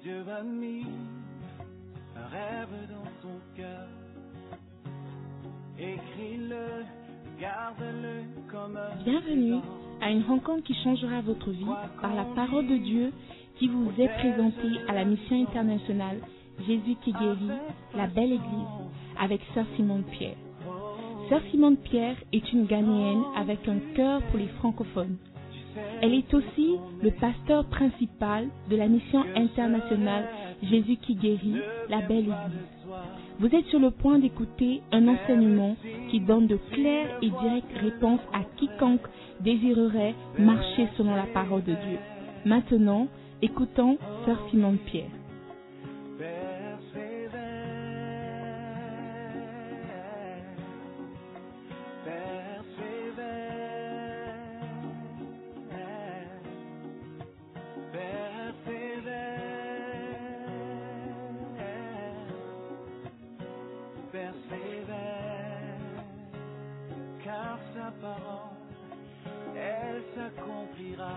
Dieu a mis un rêve dans ton cœur. Écris-le, garde-le comme un... Bienvenue à une rencontre qui changera votre vie par la parole de Dieu qui vous est présentée à la mission internationale Jésus qui guérit, la belle église, avec Sœur Simone Pierre. Sœur Simone Pierre est une Ghanéenne avec un cœur pour les francophones. Elle est aussi le pasteur principal de la mission internationale Jésus qui guérit, la belle église. Vous êtes sur le point d'écouter un enseignement qui donne de claires et directes réponses à quiconque désirerait marcher selon la parole de Dieu. Maintenant, écoutons Sœur Simone Pierre. Car sa parole, elle s'accomplira.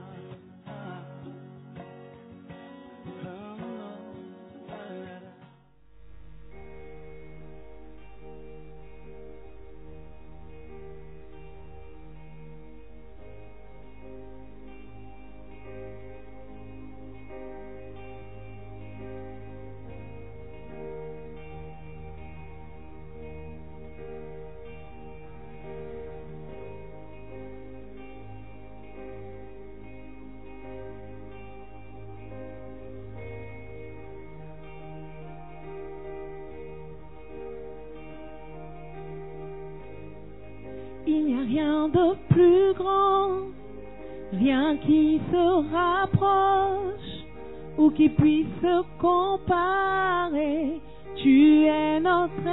Il n'y a rien de plus grand, rien qui se rapproche ou qui puisse se comparer. Tu es notre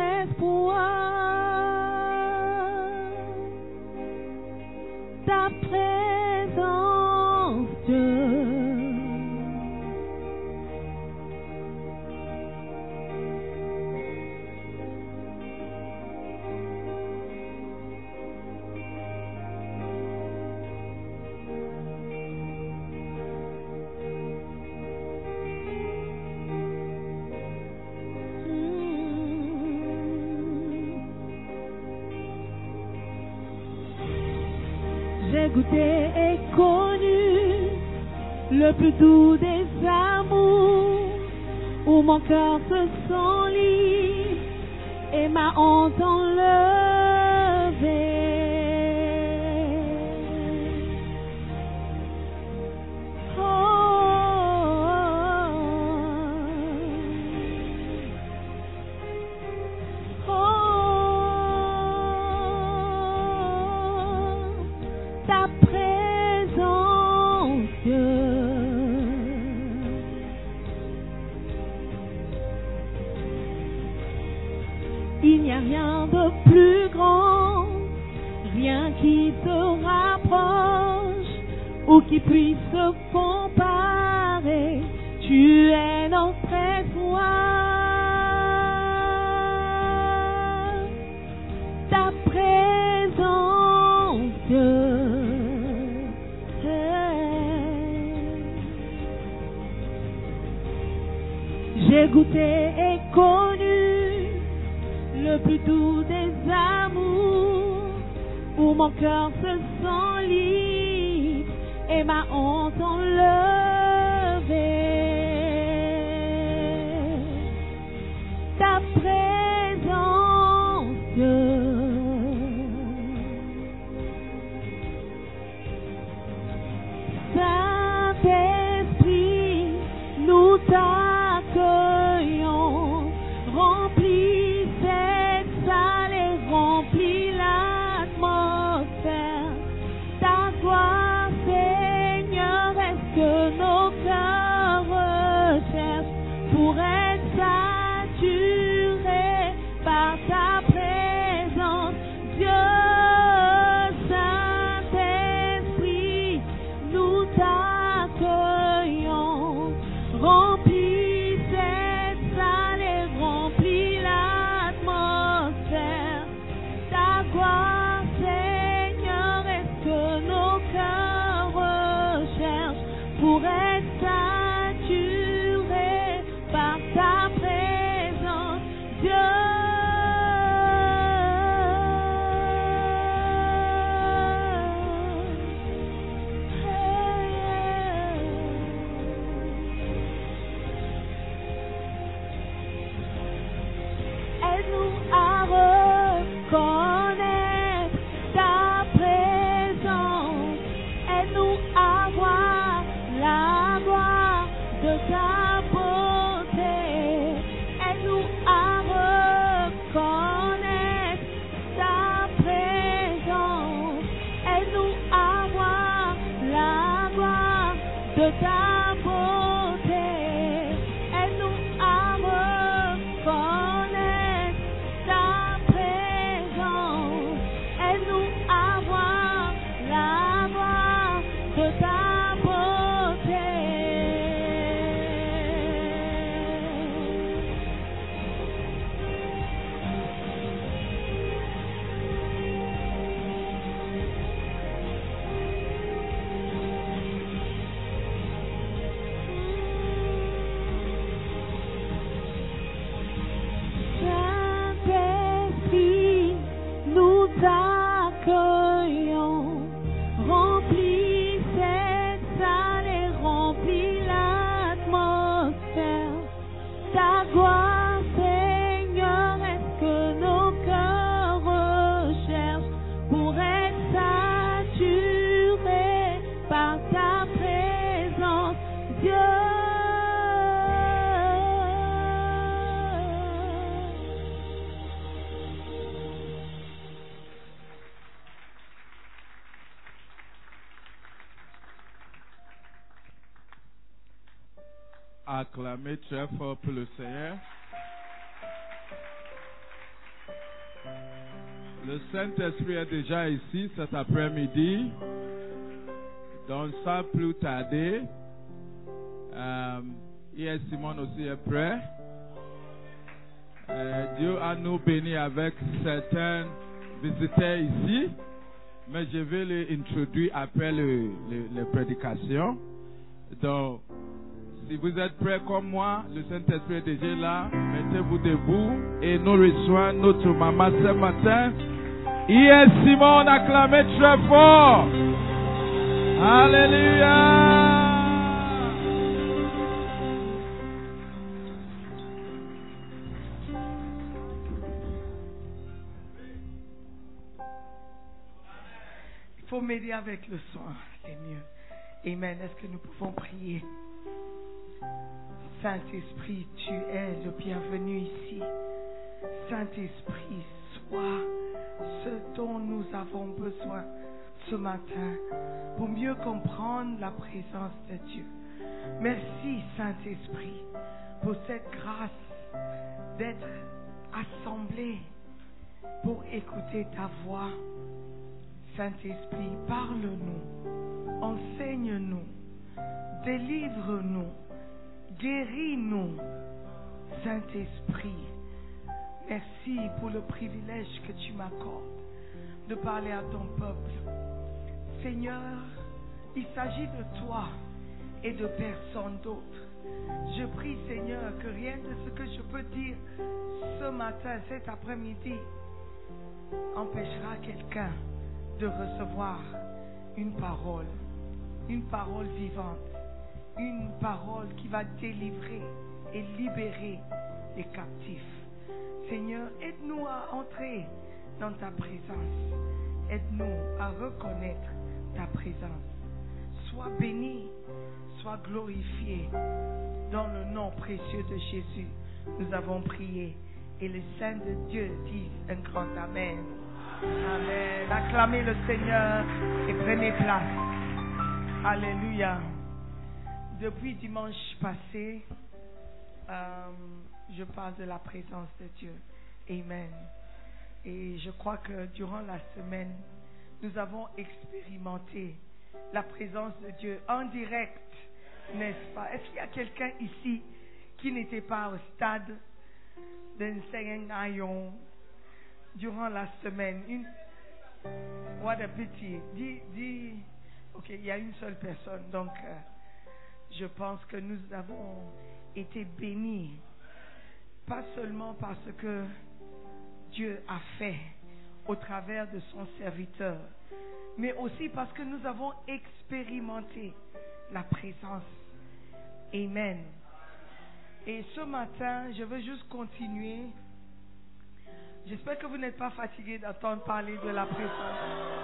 espoir. Ta présence, Dieu. J'ai goûté et connu le plus doux des amours, où mon cœur se sent libre et ma honte enlevée. Ta présence, Dieu. Il n'y a rien de plus grand, rien qui se rapproche ou qui puisse se comparer. Tu es notre espoir. Ta présence, Dieu. J'ai goûté et connu le plus doux des amours, où mon cœur se sent libre et ma honte enlevée. Ta présence, Dieu. Saint-Esprit, nous t'accueillons, remplis cette salle et remplis l'atmosphère. Ta gloire, Seigneur, est ce que nos cœurs recherchent pour être saturés par ta présence, Dieu. Saint-Esprit, nous t'accueillons, remplis cette salle et remplis l'atmosphère. Ta gloire, Seigneur, est ce que nos cœurs recherchent pour être saturés de ta beauté. Aide-nous à reconnaître ta présence. Aide-nous à voir la gloire de ta beauté. Aide-nous à reconnaître ta présence. Aide-nous à voir la gloire de ta beauté. Saint-Esprit, nous accueillons. Remplis cette salle et remplis l'atmosphère. Ta gloire, Seigneur, est ce que nos cœurs recherchent pour être saturés par ta présence, Dieu. Acclamez très fort pour le Seigneur. Le Saint-Esprit est déjà ici cet après-midi. Donc sans plus tarder, hier Simon aussi est prêt. Dieu a nous bénis avec certains visiteurs ici, mais je vais les introduire après les prédications. Donc, si vous êtes prêts comme moi, le Saint-Esprit est déjà là. Mettez-vous debout et nous reçoivons notre maman ce matin. Hier, Simon acclamé très fort. Alléluia. Il faut m'aider avec le son, c'est mieux. Amen. Est-ce que nous pouvons prier? Saint-Esprit, tu es le bienvenu ici. Saint-Esprit, sois ce dont nous avons besoin ce matin pour mieux comprendre la présence de Dieu. Merci, Saint-Esprit, pour cette grâce d'être assemblés pour écouter ta voix. Saint-Esprit, parle-nous, enseigne-nous, délivre-nous. Guéris-nous, Saint-Esprit. Merci pour le privilège que tu m'accordes de parler à ton peuple. Seigneur, il s'agit de toi et de personne d'autre. Je prie, Seigneur, que rien de ce que je peux dire ce matin, cet après-midi, empêchera quelqu'un de recevoir une parole vivante. Une parole qui va délivrer et libérer les captifs. Seigneur, aide-nous à entrer dans ta présence. Aide-nous à reconnaître ta présence. Sois béni, sois glorifié. Dans le nom précieux de Jésus, nous avons prié. Et les saints de Dieu disent un grand Amen. Amen. Acclamez le Seigneur et prenez place. Alléluia. Depuis dimanche passé, je parle de la présence de Dieu. Amen. Et je crois que durant la semaine, nous avons expérimenté la présence de Dieu en direct, n'est-ce pas? Est-ce qu'il y a quelqu'un ici qui n'était pas au stade d'Enseignant durant la semaine? What a pity. Ok, il y a une seule personne, donc je pense que nous avons été bénis, pas seulement parce que Dieu a fait au travers de son serviteur, mais aussi parce que nous avons expérimenté la présence. Amen. Et ce matin, je veux juste continuer. J'espère que vous n'êtes pas fatigués d'entendre parler de la présence.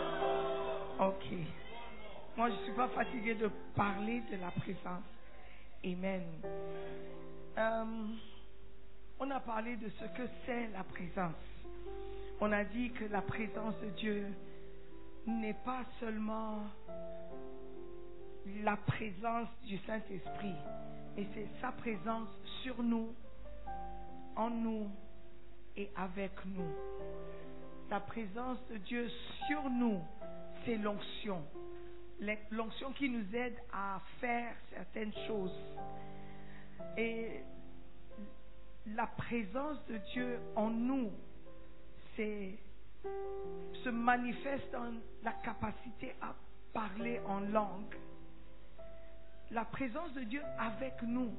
Ok. Moi, je ne suis pas fatiguée de parler de la présence. Amen. On a parlé de ce que c'est la présence. On a dit que la présence de Dieu n'est pas seulement la présence du Saint-Esprit, mais c'est sa présence sur nous, en nous et avec nous. La présence de Dieu sur nous, c'est l'onction. L'onction qui nous aide à faire certaines choses. Et la présence de Dieu en nous, se manifeste dans la capacité à parler en langue. La présence de Dieu avec nous,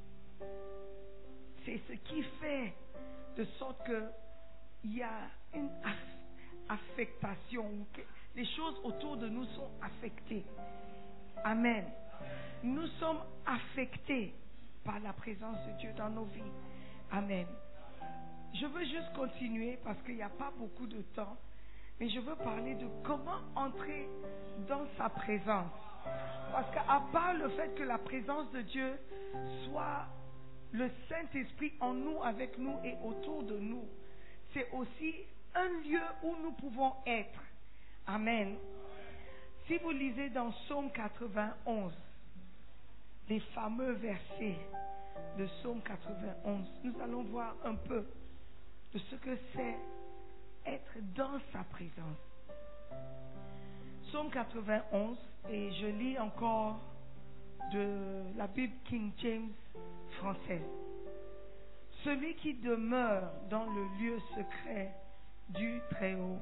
c'est ce qui fait de sorte qu'il y a une affectation, que les choses autour de nous sont affectées. Amen. Nous sommes affectés par la présence de Dieu dans nos vies. Amen. Je veux juste continuer parce qu'il n'y a pas beaucoup de temps, mais je veux parler de comment entrer dans sa présence. Parce qu'à part le fait que la présence de Dieu soit le Saint-Esprit en nous, avec nous et autour de nous, c'est aussi un lieu où nous pouvons être. Amen. Si vous lisez dans Psaume 91, les fameux versets de Psaume 91, nous allons voir un peu de ce que c'est être dans sa présence. Psaume 91, et je lis encore de la Bible King James française. Celui qui demeure dans le lieu secret du Très-Haut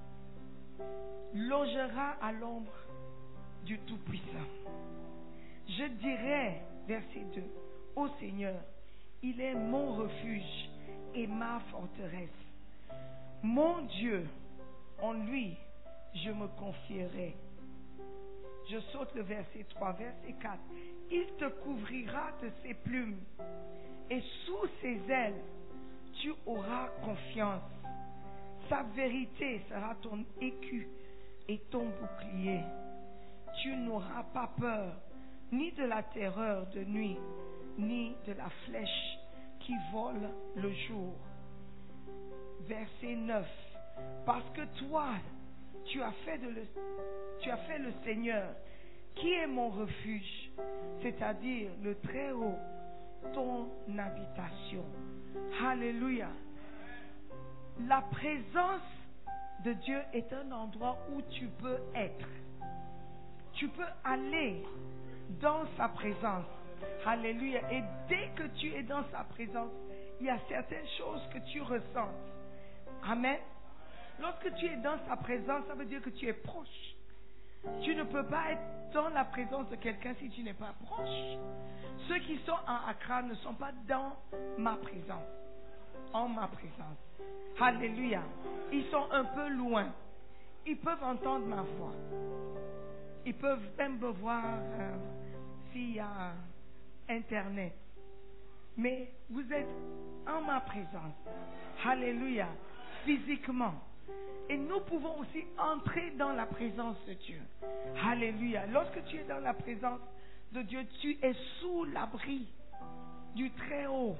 logera à l'ombre du Tout-Puissant. Je dirai, verset 2, ô Seigneur, il est mon refuge et ma forteresse. Mon Dieu, en lui, je me confierai. Je saute le verset 3, verset 4. Il te couvrira de ses plumes et sous ses ailes, tu auras confiance. Sa vérité sera ton écu et ton bouclier. Tu n'auras pas peur ni de la terreur de nuit, ni de la flèche qui vole le jour. Verset 9. Parce que toi, tu as fait le Seigneur, qui est mon refuge, c'est-à-dire le Très-Haut, ton habitation. Alléluia. La présence de Dieu est un endroit où tu peux être. Tu peux aller dans sa présence. Alléluia. Et dès que tu es dans sa présence, il y a certaines choses que tu ressens. Amen. Lorsque tu es dans sa présence, ça veut dire que tu es proche. Tu ne peux pas être dans la présence de quelqu'un si tu n'es pas proche. Ceux qui sont en Accra ne sont pas dans ma présence. En ma présence. Alléluia. Ils sont un peu loin. Ils peuvent entendre ma voix. Ils peuvent même me voir s'il y a Internet. Mais vous êtes en ma présence. Alléluia. Physiquement. Et nous pouvons aussi entrer dans la présence de Dieu. Alléluia. Lorsque tu es dans la présence de Dieu, tu es sous l'abri du Très-Haut.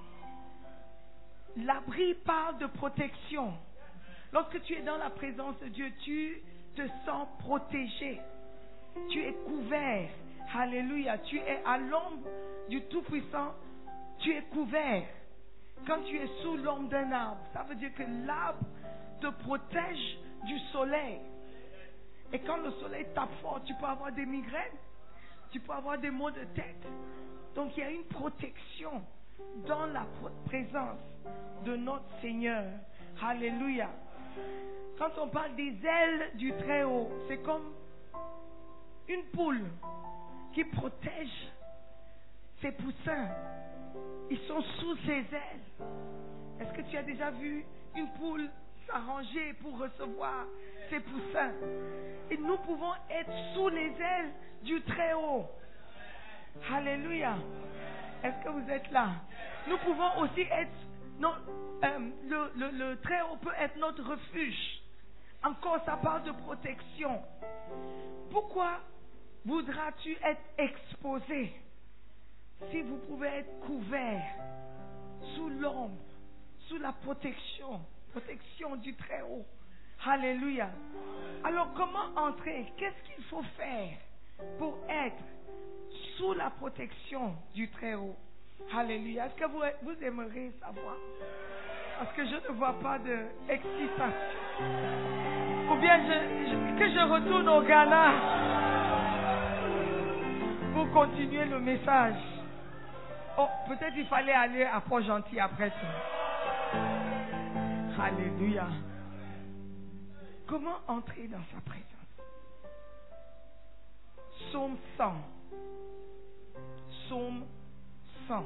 L'abri parle de protection. Lorsque tu es dans la présence de Dieu, tu te sens protégé. Tu es couvert. Alléluia. Tu es à l'ombre du Tout-Puissant. Tu es couvert. Quand tu es sous l'ombre d'un arbre, ça veut dire que l'arbre te protège du soleil. Et quand le soleil tape fort, tu peux avoir des migraines. Tu peux avoir des maux de tête. Donc il y a une protection dans la présence de notre Seigneur. Alléluia. Quand on parle des ailes du Très-Haut, c'est comme une poule qui protège ses poussins. Ils sont sous ses ailes. Est-ce que tu as déjà vu une poule s'arranger pour recevoir ses poussins? Et nous pouvons être sous les ailes du Très-Haut. Alléluia. Est-ce que vous êtes là? Nous pouvons aussi être... le Très-Haut peut être notre refuge. Encore, ça parle de protection. Pourquoi voudras-tu être exposé si vous pouvez être couvert sous l'ombre, sous la protection du Très-Haut. Alléluia. Alors comment entrer? Qu'est-ce qu'il faut faire pour être sous la protection du Très-Haut? Alléluia. Est-ce que vous aimeriez savoir? Parce que je ne vois pas d'excitation. Ou bien que je retourne au Ghana pour continuer le message. Oh, peut-être il fallait aller à Port-Gentil après tout. Alléluia. Comment entrer dans sa présence? Psaume 100. Psaume 100.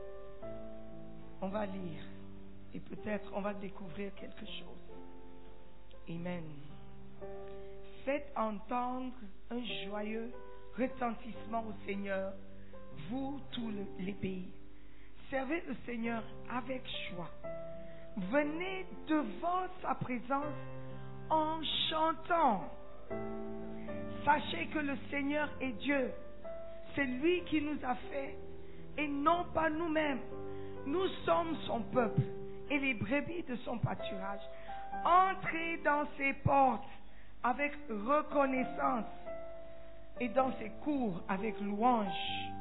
On va lire et peut-être on va découvrir quelque chose. Amen. Faites entendre un joyeux retentissement au Seigneur, vous tous les pays. Servez le Seigneur avec joie. Venez devant sa présence en chantant. Sachez que le Seigneur est Dieu. C'est lui qui nous a fait et non pas nous-mêmes. Nous sommes son peuple et les brebis de son pâturage. Entrez dans ses portes avec reconnaissance et dans ses cours avec louange.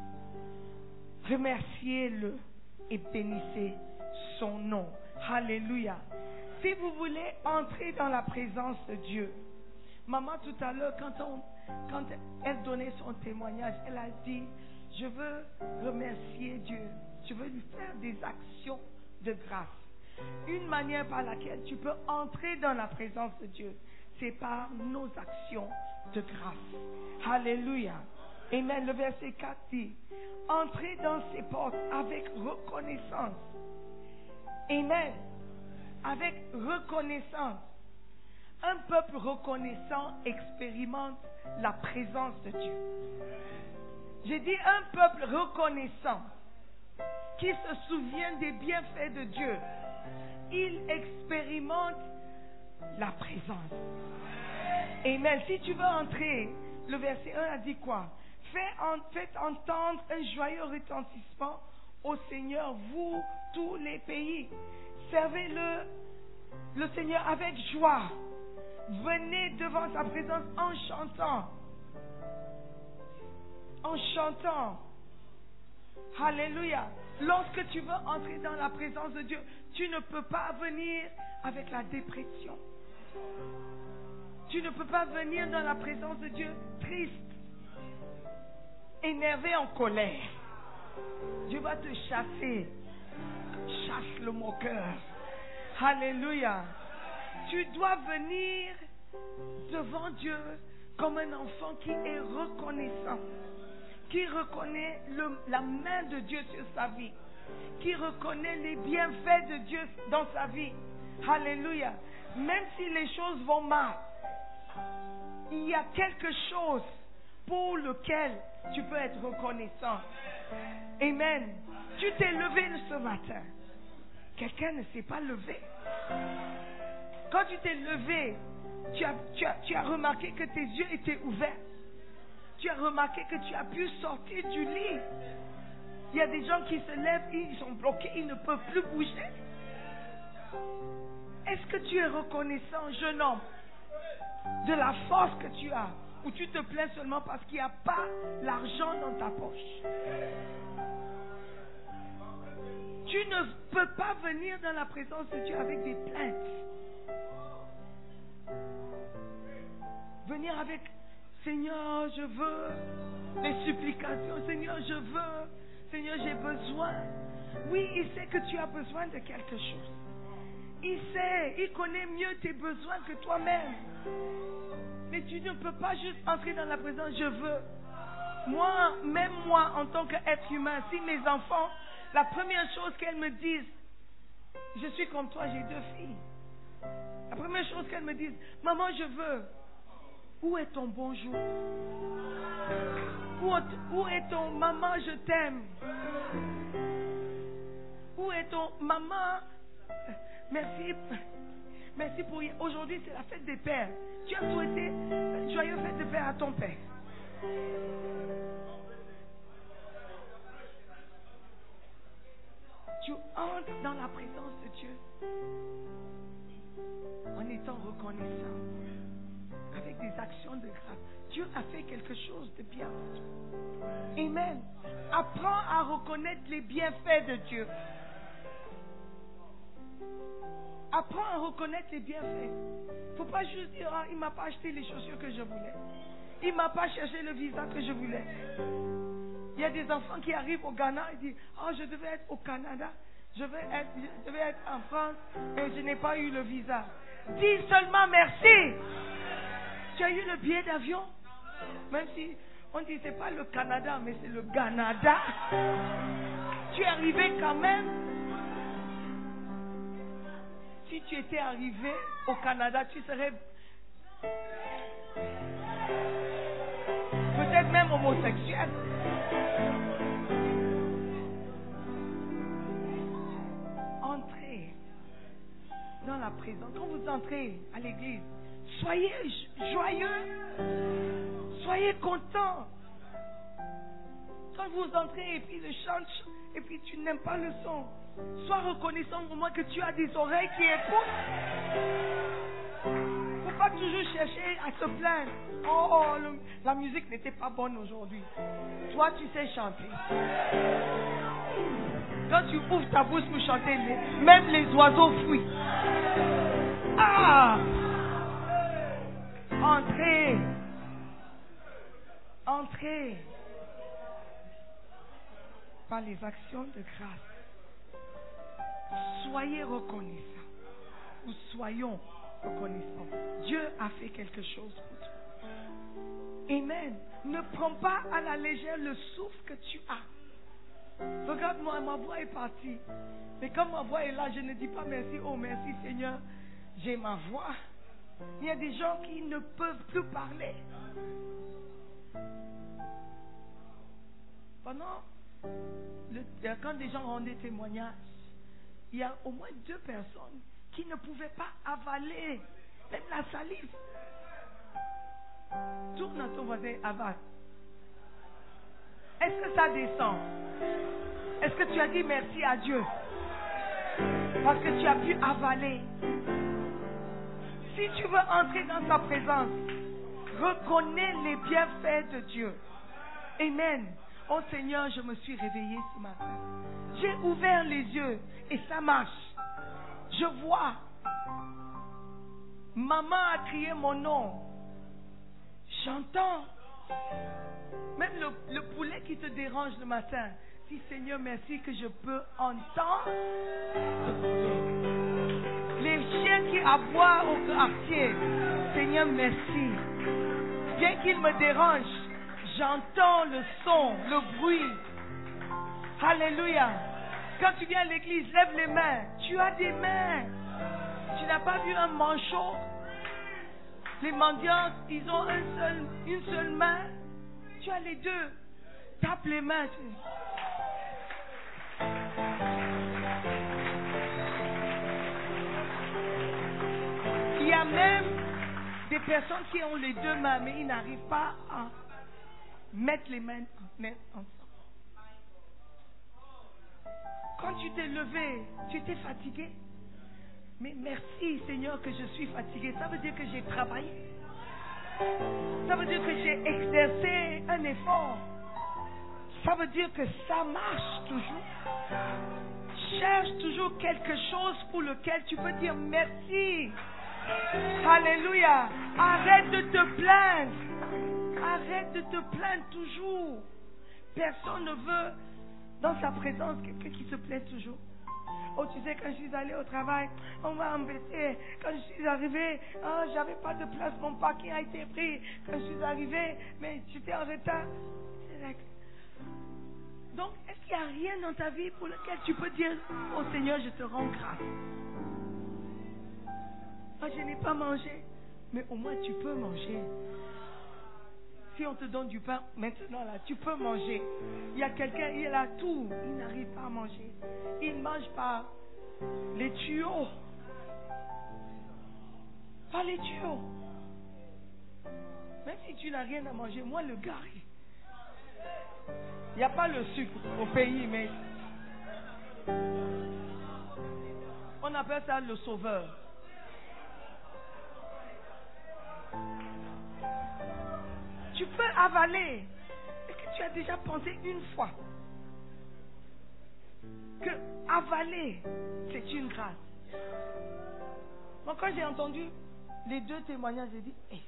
Remerciez-le et bénissez son nom. Alléluia. Si vous voulez entrer dans la présence de Dieu, maman tout à l'heure, quand elle donnait son témoignage, elle a dit, je veux remercier Dieu. Je veux lui faire des actions de grâce. Une manière par laquelle tu peux entrer dans la présence de Dieu, c'est par nos actions de grâce. Alléluia. Amen. Le verset 4 dit, entrez dans ses portes avec reconnaissance. Amen. Avec reconnaissance. Un peuple reconnaissant expérimente la présence de Dieu. J'ai dit un peuple reconnaissant qui se souvient des bienfaits de Dieu. Il expérimente la présence. Amen. Si tu veux entrer, le verset 1 a dit quoi? Faites entendre un joyeux retentissement au Seigneur, vous, tous les pays. Servez-le Seigneur avec joie. Venez devant sa présence en chantant. En chantant. Alléluia. Lorsque tu veux entrer dans la présence de Dieu, tu ne peux pas venir avec la dépression. Tu ne peux pas venir dans la présence de Dieu triste, énervé, en colère. Dieu va te chasser. Chasse le moqueur. Alléluia. Tu dois venir devant Dieu comme un enfant qui est reconnaissant, qui reconnaît la main de Dieu sur sa vie, qui reconnaît les bienfaits de Dieu dans sa vie. Alléluia. Même si les choses vont mal, il y a quelque chose pour lequel tu peux être reconnaissant. Amen. Tu t'es levé ce matin. Quelqu'un ne s'est pas levé. Quand tu t'es levé, tu as remarqué que tes yeux étaient ouverts. Tu as remarqué que tu as pu sortir du lit. Il y a des gens qui se lèvent, ils sont bloqués, ils ne peuvent plus bouger. Est-ce que tu es reconnaissant, jeune homme, de la force que tu as, ou tu te plains seulement parce qu'il n'y a pas l'argent dans ta poche? Tu ne peux pas venir dans la présence de Dieu avec des plaintes. Venir avec Seigneur, je veux les supplications. Seigneur, je veux. Seigneur, j'ai besoin. Oui, il sait que tu as besoin de quelque chose. Il sait, il connaît mieux tes besoins que toi-même. Mais tu ne peux pas juste entrer dans la présence, je veux. Même moi, en tant qu'être humain, si mes enfants, la première chose qu'elles me disent, je suis comme toi, j'ai 2 filles. La première chose qu'elles me disent, maman, je veux. Où est ton bonjour? Où est ton maman, je t'aime? Où est ton maman? Merci pour aujourd'hui, c'est la fête des pères. Tu as souhaité une joyeuse fête de père à ton père. tu entres dans la présence de Dieu en étant reconnaissant, avec des actions de grâce. Dieu a fait quelque chose de bien. Amen. Apprends à reconnaître les bienfaits de Dieu. Apprends à reconnaître les bienfaits. Il ne faut pas juste dire, il ne m'a pas acheté les chaussures que je voulais. Il ne m'a pas cherché le visa que je voulais. Il y a des enfants qui arrivent au Ghana et disent, je devais être au Canada, je devais être en France et je n'ai pas eu le visa. Dis seulement merci. Tu as eu le billet d'avion. Même si on dit c'est pas le Canada, mais c'est le Canada. Tu es arrivé quand même. Si tu étais arrivé au Canada, tu serais peut-être même homosexuel. Entrez dans la présence. Quand vous entrez à l'église, soyez joyeux. Soyez contents. Quand vous entrez et puis le chant, et puis tu n'aimes pas le son, sois reconnaissant au moins que tu as des oreilles qui écoutent. Il ne faut pas toujours chercher à se plaindre. La musique n'était pas bonne aujourd'hui. Toi, tu sais chanter. Quand tu ouvres ta bouche pour chanter, même les oiseaux fuient. Entrez. Entrez par les actions de grâce. Soyez reconnaissants. Ou soyons reconnaissants. Dieu a fait quelque chose pour toi. Amen. Ne prends pas à la légère le souffle que tu as. Regarde-moi, ma voix est partie. Mais comme ma voix est là, je ne dis pas merci. Oh, merci Seigneur, j'ai ma voix. Il y a des gens qui ne peuvent plus parler. Quand des gens rendaient témoignage, il y a au moins 2 personnes qui ne pouvaient pas avaler même la salive. Tourne à ton voisin, avale. Est-ce que ça descend? Est-ce que tu as dit merci à Dieu parce que tu as pu avaler? Si tu veux entrer dans sa présence, reconnais les bienfaits de Dieu. Amen. Oh Seigneur, je me suis réveillée ce matin. J'ai ouvert les yeux et ça marche. Je vois. Maman a crié mon nom. J'entends. Même le poulet qui te dérange le matin. Dis Seigneur, merci que je peux entendre. Les chiens qui aboient au quartier. Seigneur, merci. Bien qu'ils me dérangent, j'entends le son, le bruit. Alléluia. Quand tu viens à l'église, lève les mains. Tu as des mains. Tu n'as pas vu un manchot? Les mendiants, ils ont une seule main. Tu as les deux. Tape les mains. Il y a même des personnes qui ont les 2 mains, mais ils n'arrivent pas à mettre les mains ensemble. Quand tu t'es levé, tu étais fatigué. Mais merci Seigneur que je suis fatigué. Ça veut dire que j'ai travaillé. Ça veut dire que j'ai exercé un effort. Ça veut dire que ça marche toujours. Cherche toujours quelque chose pour lequel tu peux dire merci. Alléluia. Arrête de te plaindre. Arrête de te plaindre toujours. Personne ne veut dans sa présence quelqu'un qui se plaint toujours. Oh, tu sais, quand je suis allée au travail, on m'a embêté. Quand je suis arrivée, j'avais pas de place, mon parking a été pris. Quand je suis arrivée, mais j'étais en retard. Donc, est-ce qu'il n'y a rien dans ta vie pour lequel tu peux dire, oh Seigneur, je te rends grâce? Moi, je n'ai pas mangé, mais au moins tu peux manger. Si on te donne du pain, maintenant là, tu peux manger. Il y a quelqu'un, il a tout, il n'arrive pas à manger. Il mange par les tuyaux. Par les tuyaux. Même si tu n'as rien à manger, moi le gari. Il n'y a pas le sucre au pays, mais appelle ça le sauveur. Tu peux avaler. Est-ce que tu as déjà pensé une fois que avaler, c'est une grâce? Moi, quand j'ai entendu les deux témoignages, j'ai dit, hey.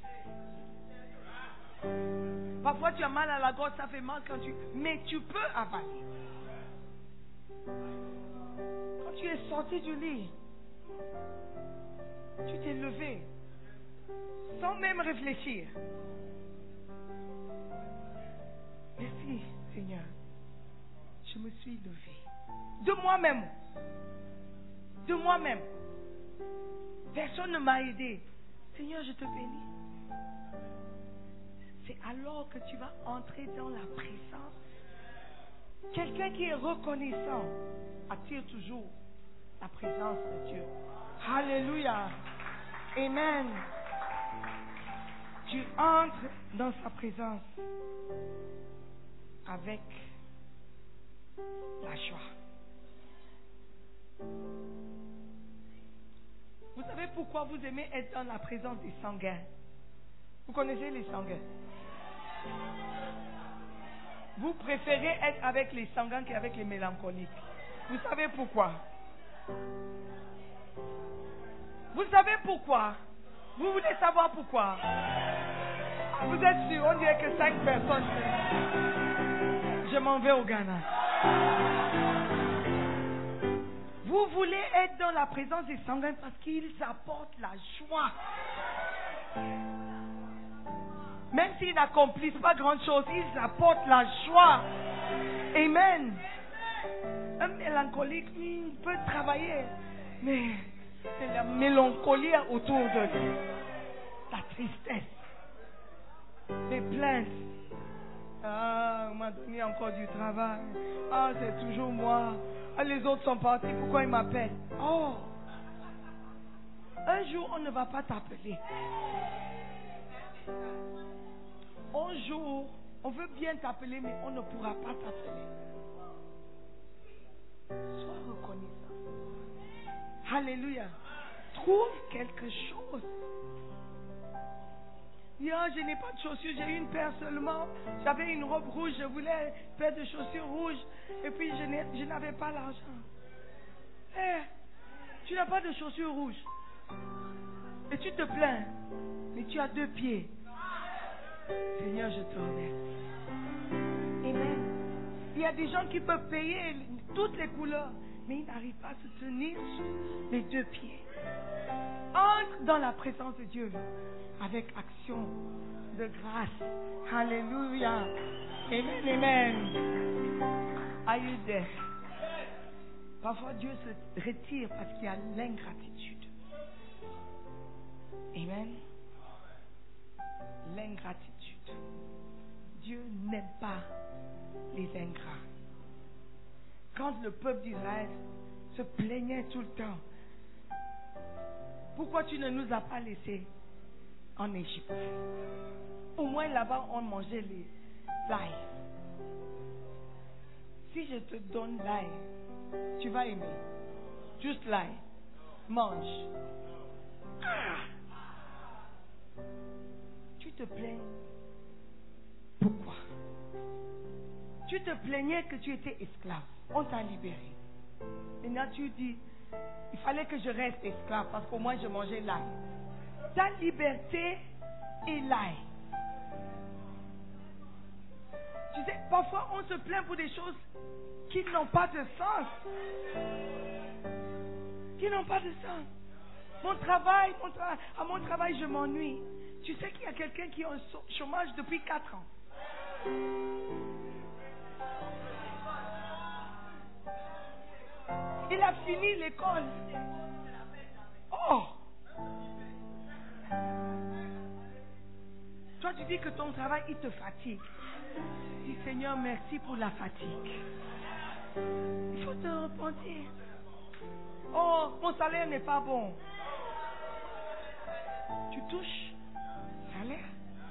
Parfois tu as mal à la gorge, ça fait mal quand tu... Mais tu peux avaler. Quand tu es sorti du lit, tu t'es levé sans même réfléchir. Merci Seigneur, je me suis levé de moi-même. De moi-même. Personne ne m'a aidé. Seigneur, je te bénis. C'est alors que tu vas entrer dans la présence. Quelqu'un qui est reconnaissant attire toujours la présence de Dieu. Alléluia. Amen. Tu entres dans sa présence avec la joie. Vous savez pourquoi vous aimez être dans la présence des sanguins? Vous connaissez les sanguins? Vous préférez être avec les sanguins qu'avec les mélancoliques. Vous savez pourquoi? Vous savez pourquoi? Vous voulez savoir pourquoi? Vous êtes sûr? On dirait que 5 personnes. Je m'en vais au Ghana. Vous voulez être dans la présence des sanguins parce qu'ils apportent la joie. Même s'ils n'accomplissent pas grand chose, ils apportent la joie. Amen. Un mélancolique, il peut travailler, mais c'est la mélancolie autour de lui. La tristesse. Les plaintes. Ah, on m'a donné encore du travail. Ah, c'est toujours moi. Ah, les autres sont partis, pourquoi ils m'appellent? Oh! Un jour, on ne va pas t'appeler. Un jour, on veut bien t'appeler, mais on ne pourra pas t'appeler. Sois reconnaissant. Alléluia. Trouve quelque chose. Je n'ai pas de chaussures, j'ai une paire seulement. J'avais une robe rouge, je voulais une paire de chaussures rouges. Et puis je n'avais pas l'argent. Tu n'as pas de chaussures rouges. Et tu te plains. Mais tu as 2 pieds. Seigneur, je te remercie. Amen. Il y a des gens qui peuvent payer toutes les couleurs, mais ils n'arrivent pas à se tenir sur les 2 pieds. Entre dans la présence de Dieu avec action de grâce. Alléluia. Amen, amen. Are you there? Parfois Dieu se retire parce qu'il y a l'ingratitude. Amen. L'ingratitude. Dieu n'aime pas les ingrats. Quand le peuple d'Israël se plaignait tout le temps, pourquoi tu ne nous as pas laissés en Égypte? Au moins là-bas on mangeait l'ail. Si je te donne l'ail, tu vas aimer. Juste l'ail. Mange. Tu te plains. Pourquoi? Tu te plaignais que tu étais esclave. On t'a libéré. Maintenant tu dis, il fallait que je reste esclave parce qu'au moins je mangeais l'ail. Ta liberté est l'ail. Tu sais, parfois on se plaint pour des choses qui n'ont pas de sens. Qui n'ont pas de sens. Mon travail, à mon travail je m'ennuie. Tu sais qu'il y a quelqu'un qui est en chômage depuis 4 ans. Il a fini l'école. Oh! Toi tu dis que ton travail il te fatigue. Dis Seigneur merci pour la fatigue. Il faut te repentir. Oh, mon salaire n'est pas bon. Tu touches salaire.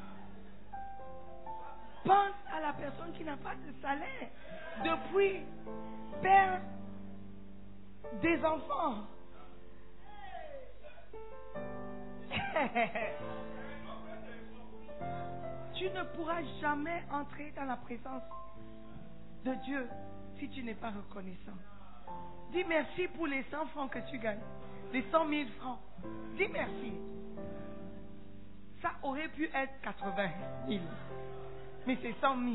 Pense à la personne qui n'a pas de salaire depuis père des enfants. Tu ne pourras jamais entrer dans la présence de Dieu si tu n'es pas reconnaissant. Dis merci pour les 100 francs que tu gagnes. Les 100 000 francs. Dis merci. Ça aurait pu être 80 000. Mais c'est 100 000.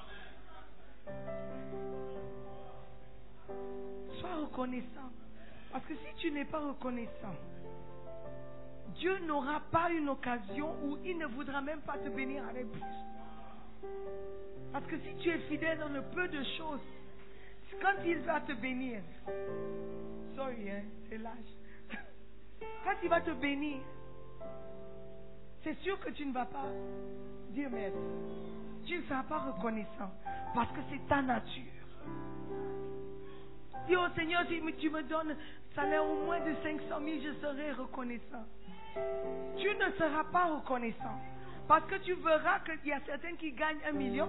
Sois reconnaissant. Parce que si tu n'es pas reconnaissant, Dieu n'aura pas une occasion où il ne voudra même pas te bénir avec plus. Parce que si tu es fidèle dans le peu de choses, quand il va te bénir, sorry, hein, c'est l'âge. Quand il va te bénir, c'est sûr que tu ne vas pas dire merci. Tu ne seras pas reconnaissant parce que c'est ta nature. Dis au Seigneur, si tu me donnes salaire au moins de 500 000, je serai reconnaissant. Tu ne seras pas reconnaissant parce que tu verras qu'il y a certains qui gagnent 1 million.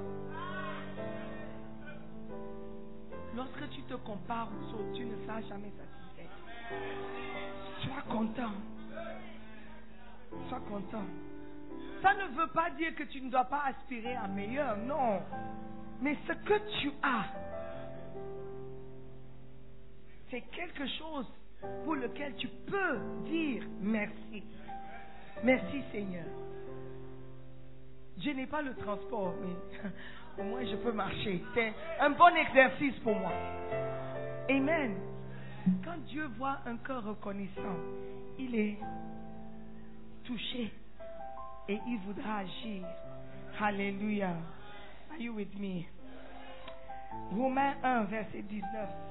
Lorsque tu te compares aux autres, tu ne seras jamais satisfait. Sois content. Sois content. Ça ne veut pas dire que tu ne dois pas aspirer à meilleur, non. Mais ce que tu as, c'est quelque chose pour lequel tu peux dire merci. Merci Seigneur. Je n'ai pas le transport, mais au moins je peux marcher. C'est un bon exercice pour moi. Amen. Quand Dieu voit un cœur reconnaissant, il est touché et il voudra agir. Alléluia. Are you with me? Romains 1, verset 19.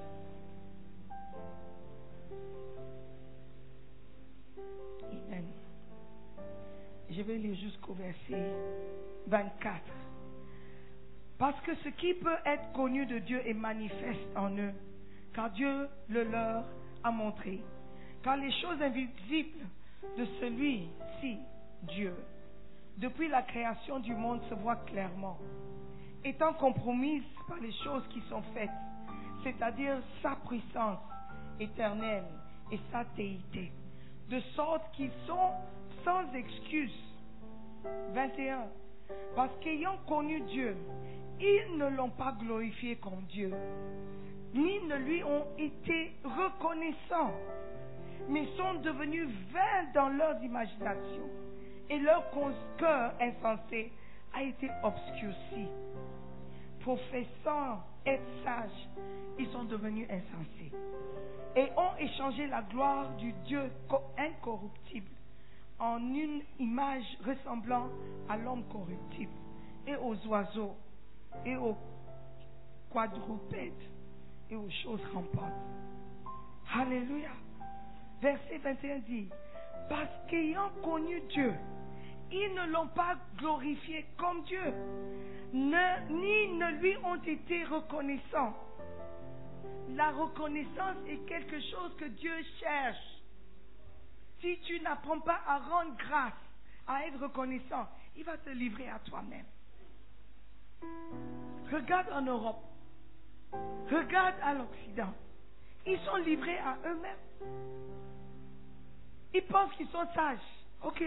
Amen. Je vais lire jusqu'au verset 24. Parce que ce qui peut être connu de Dieu est manifeste en eux, car Dieu le leur a montré. Car les choses invisibles de celui-ci, Dieu, depuis la création du monde se voient clairement, étant compromises par les choses qui sont faites, c'est-à-dire sa puissance éternelle et sa déité, de sorte qu'ils sont sans excuse. 21. Parce qu'ayant connu Dieu, ils ne l'ont pas glorifié comme Dieu, ni ne lui ont été reconnaissants, mais sont devenus vains dans leurs imaginations, et leur cœur insensé a été obscurci. Professant être sages, ils sont devenus insensés, et ont échangé la gloire du Dieu incorruptible en une image ressemblant à l'homme corruptible, et aux oiseaux, et aux quadrupèdes, et aux choses rampantes. Alléluia. Verset 21 dit, parce qu'ayant connu Dieu, ils ne l'ont pas glorifié comme Dieu, ni ne lui ont été reconnaissants. La reconnaissance est quelque chose que Dieu cherche. Si tu n'apprends pas à rendre grâce, à être reconnaissant, il va te livrer à toi-même. Regarde en Europe. Regarde à l'Occident. Ils sont livrés à eux-mêmes. Ils pensent qu'ils sont sages. Ok.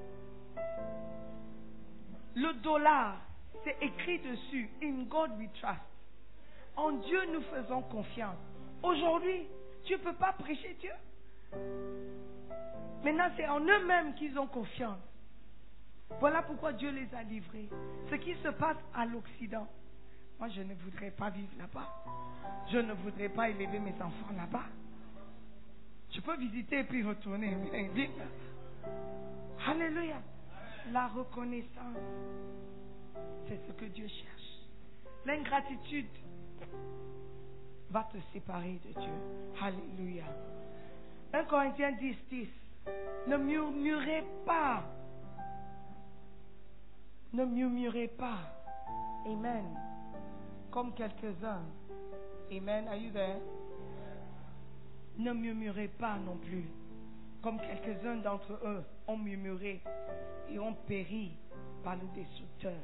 Le dollar, c'est écrit dessus. In God we trust. En Dieu nous faisons confiance. Aujourd'hui, tu ne peux pas prêcher Dieu. Maintenant, c'est en eux-mêmes qu'ils ont confiance. Voilà pourquoi Dieu les a livrés. Ce qui se passe à l'Occident. Moi, je ne voudrais pas vivre là-bas. Je ne voudrais pas élever mes enfants là-bas. Je peux visiter et puis retourner. Mais vite. Alléluia. La reconnaissance, c'est ce que Dieu cherche. L'ingratitude va te séparer de Dieu. Alléluia. 1 Corinthiens 10, 10. Ne murmurez pas. Ne murmurez pas. Amen. Comme quelques-uns. Amen. Are you there? Ne murmurez pas non plus. Comme quelques-uns d'entre eux ont murmuré et ont péri par le destructeur.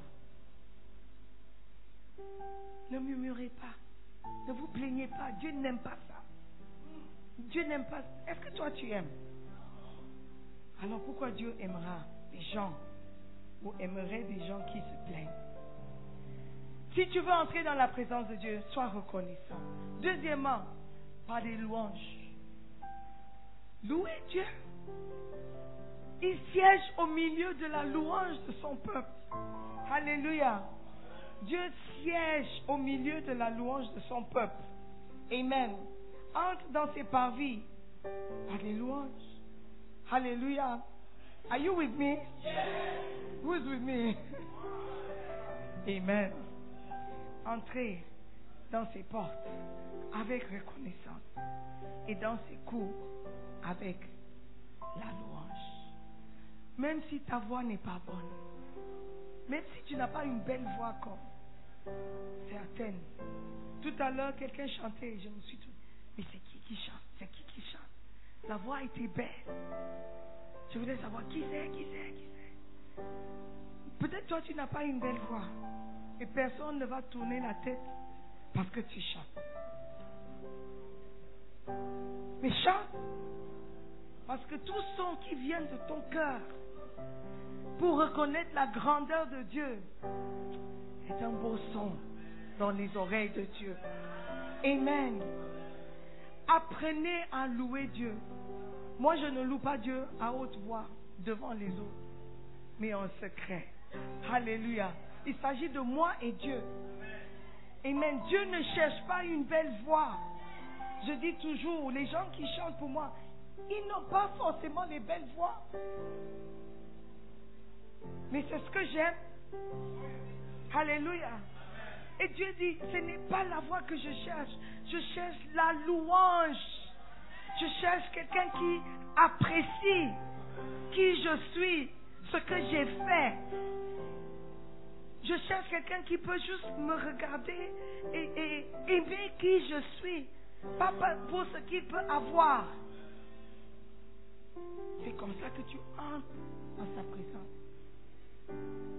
Ne murmurez pas. Ne vous plaignez pas. Dieu n'aime pas ça. Dieu n'aime pas ça. Est-ce que toi tu aimes? Alors pourquoi Dieu aimera des gens ou aimerait des gens qui se plaignent? Si tu veux entrer dans la présence de Dieu, sois reconnaissant. Deuxièmement, par des louanges. Louez Dieu. Il siège au milieu de la louange de son peuple. Alléluia. Dieu siège au milieu de la louange de son peuple. Amen. Entre dans ses parvis par des louanges. Alléluia. Are you with me? Who is with me? Amen. Entrez dans ses portes avec reconnaissance et dans ses cours avec la louange. Même si ta voix n'est pas bonne, même si tu n'as pas une belle voix comme certaines. Tout à l'heure, quelqu'un chantait et je me suis dit, mais c'est qui chante? C'est qui chante? La voix était belle. Je voulais savoir qui c'est. Peut-être toi, tu n'as pas une belle voix et personne ne va tourner la tête parce que tu chantes. Mais chante parce que tout son qui vient de ton cœur pour reconnaître la grandeur de Dieu est un beau son dans les oreilles de Dieu. Amen. Apprenez à louer Dieu. Moi, je ne loue pas Dieu à haute voix devant les autres, mais en secret. Alléluia. Il s'agit de moi et Dieu. Amen. Dieu ne cherche pas une belle voix. Je dis toujours, les gens qui chantent pour moi, ils n'ont pas forcément les belles voix. Mais c'est ce que j'aime. Alléluia. Et Dieu dit, ce n'est pas la voix que je cherche. Je cherche la louange. Je cherche quelqu'un qui apprécie qui je suis, ce que j'ai fait. Je cherche quelqu'un qui peut juste me regarder et aimer qui je suis. Pas pour ce qu'il peut avoir. C'est comme ça que tu entres dans sa présence.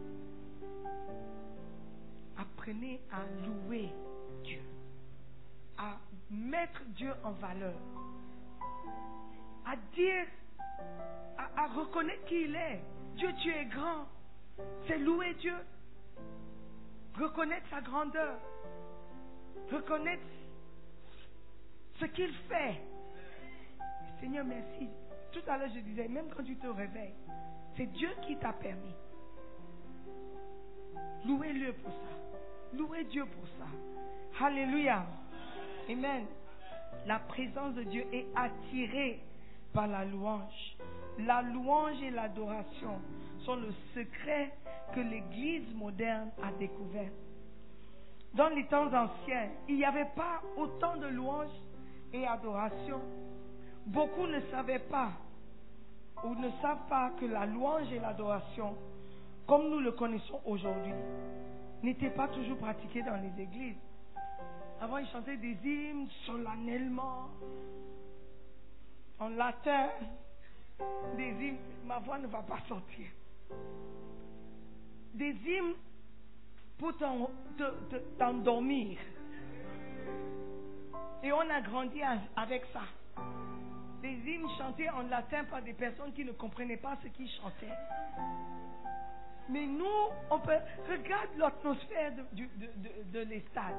Apprenez à louer Dieu, à mettre Dieu en valeur, à dire, à reconnaître qui il est. Dieu, tu es grand. C'est louer Dieu. Reconnaître sa grandeur. Reconnaître ce qu'il fait. Seigneur, merci. Tout à l'heure, je disais, même quand tu te réveilles, c'est Dieu qui t'a permis. Louez-le pour ça. Louez Dieu pour ça. Alléluia. Amen. La présence de Dieu est attirée par la louange. La louange et l'adoration sont le secret que l'Église moderne a découvert. Dans les temps anciens, il n'y avait pas autant de louanges et adoration. Beaucoup ne savaient pas ou ne savent pas que la louange et l'adoration, comme nous le connaissons aujourd'hui, n'étaient pas toujours pratiquées dans les églises. Avant, ils chantaient des hymnes solennellement, en latin, des hymnes, ma voix ne va pas sortir. Des hymnes pour t'endormir. Et on a grandi avec ça. Des hymnes chantés en latin par des personnes qui ne comprenaient pas ce qu'ils chantaient. Mais nous, on peut... Regarde l'atmosphère de l'estade.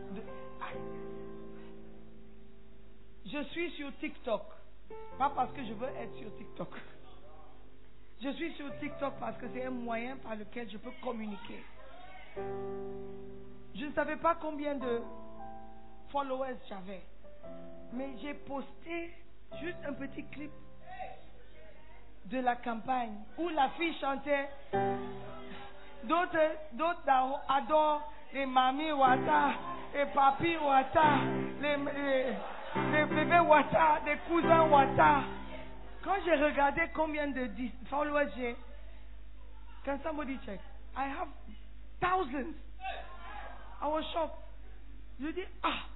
Je suis sur TikTok. Pas parce que je veux être sur TikTok. Je suis sur TikTok parce que c'est un moyen par lequel je peux communiquer. Je ne savais pas combien de followers j'avais. Mais j'ai posté juste un petit clip de la campagne où la fille chantait. D'autres adorent les mamies Ouattara, les papis Ouattara, les bébés Ouattara, les cousins Ouattara. Quand j'ai regardé combien de followers j'ai, can somebody check? I have thousands. I was shocked. Je dis, ah.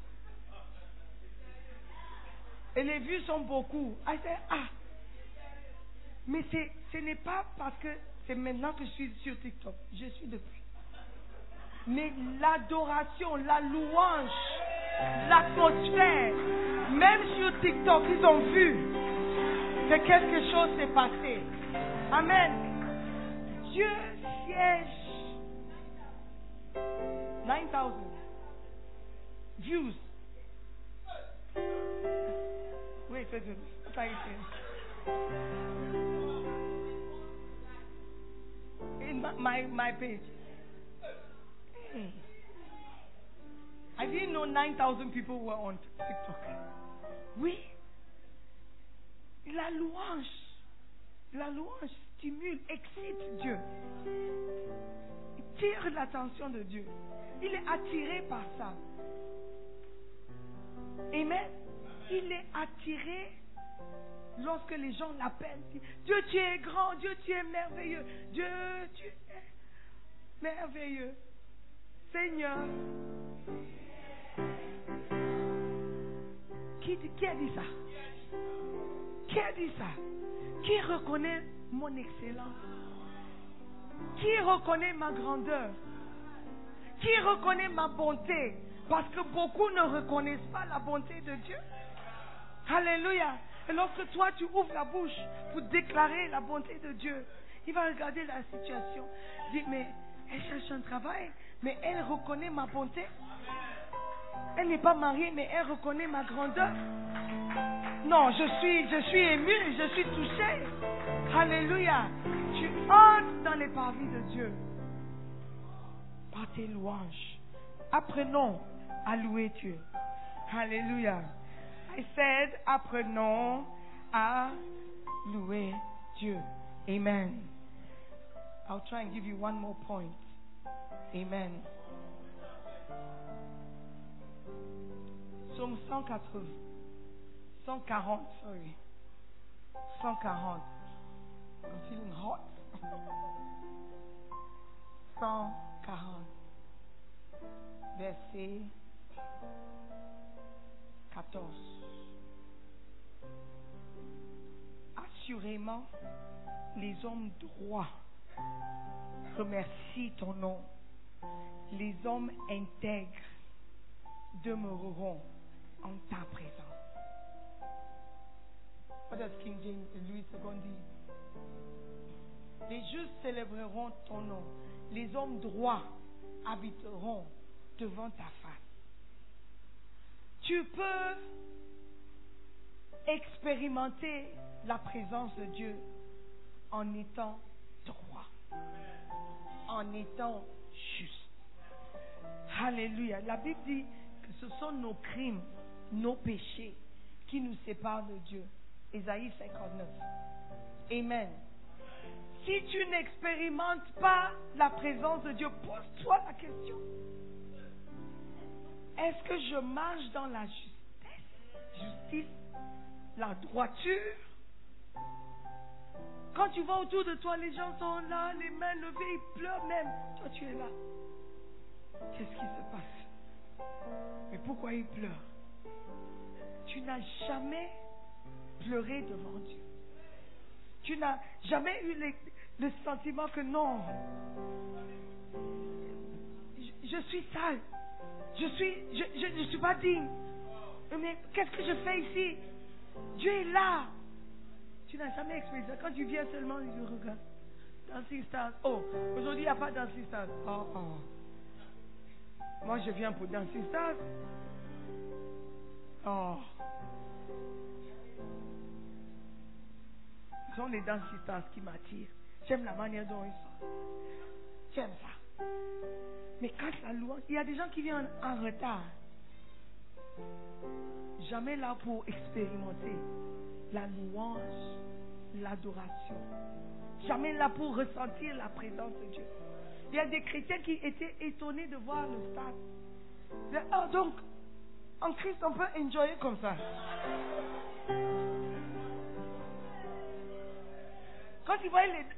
Et les vues sont beaucoup. I said, ah. Mais ce n'est pas parce que c'est maintenant que je suis sur TikTok. Je suis depuis. Mais l'adoration, la louange, l'atmosphère, même sur TikTok, ils ont vu que quelque chose s'est passé. Amen. Dieu siège. 9,000 views. Wait, what are you saying? In my page. I didn't know 9,000 people were on TikTok. Oui. La louange stimule, excite Dieu. Il tire l'attention de Dieu. Il est attiré par ça. Amen. Il est attiré lorsque les gens l'appellent. Dieu, tu es grand. Dieu, tu es merveilleux. Dieu, tu es merveilleux. Seigneur. Qui a dit ça? Qui a dit ça? Qui reconnaît mon excellence? Qui reconnaît ma grandeur? Qui reconnaît ma bonté? Parce que beaucoup ne reconnaissent pas la bonté de Dieu. Alléluia. Et lorsque toi tu ouvres la bouche pour déclarer la bonté de Dieu, il va regarder la situation. Il dit, mais elle cherche un travail, mais elle reconnaît ma bonté. Elle n'est pas mariée, mais elle reconnaît ma grandeur. Non, je suis ému, je suis touché. Alléluia. Tu entres dans les parvis de Dieu par tes louanges. Apprenons à louer Dieu. Alléluia. I said, apprenons à louer Dieu. Amen. I'll try and give you one more point. Amen. Psaume 140, sorry. 140. I'm feeling hot. 140. Verset 14. Assurément, les hommes droits remercient ton nom. Les hommes intègres demeureront en ta présence. What does King James Louis II dit? Les justes célébreront ton nom. Les hommes droits habiteront devant ta face. Tu peux expérimenter la présence de Dieu en étant droit, en étant juste. Alléluia. La Bible dit que ce sont nos crimes, nos péchés qui nous séparent de Dieu. Ésaïe 59. Amen. Si tu n'expérimentes pas la présence de Dieu, pose-toi la question. Est-ce que je marche dans la justice, la droiture? Quand tu vois autour de toi, les gens sont là, les mains levées, ils pleurent même. Toi, tu es là. Qu'est-ce qui se passe? Mais pourquoi ils pleurent? Tu n'as jamais pleuré devant Dieu. Tu n'as jamais eu le sentiment que non, je suis sale. Je ne suis pas digne. Mais qu'est-ce que je fais ici? Dieu est là. Tu n'as jamais expérimenté ça. Quand tu viens seulement, tu regardes. Dancing Stars. Oh, aujourd'hui, il n'y a pas Dancing Stars. Oh. Moi, je viens pour Dancing Stars. Oh. Ce sont les Dancing Stars qui m'attirent. J'aime la manière dont ils sont. J'aime ça. Mais quand la louange, il y a des gens qui viennent en retard. Jamais là pour expérimenter la louange, l'adoration. Jamais là pour ressentir la présence de Dieu. Il y a des chrétiens qui étaient étonnés de voir le stade. Oh, donc, en Christ, on peut enjoyer comme ça. Quand ils voyaient les...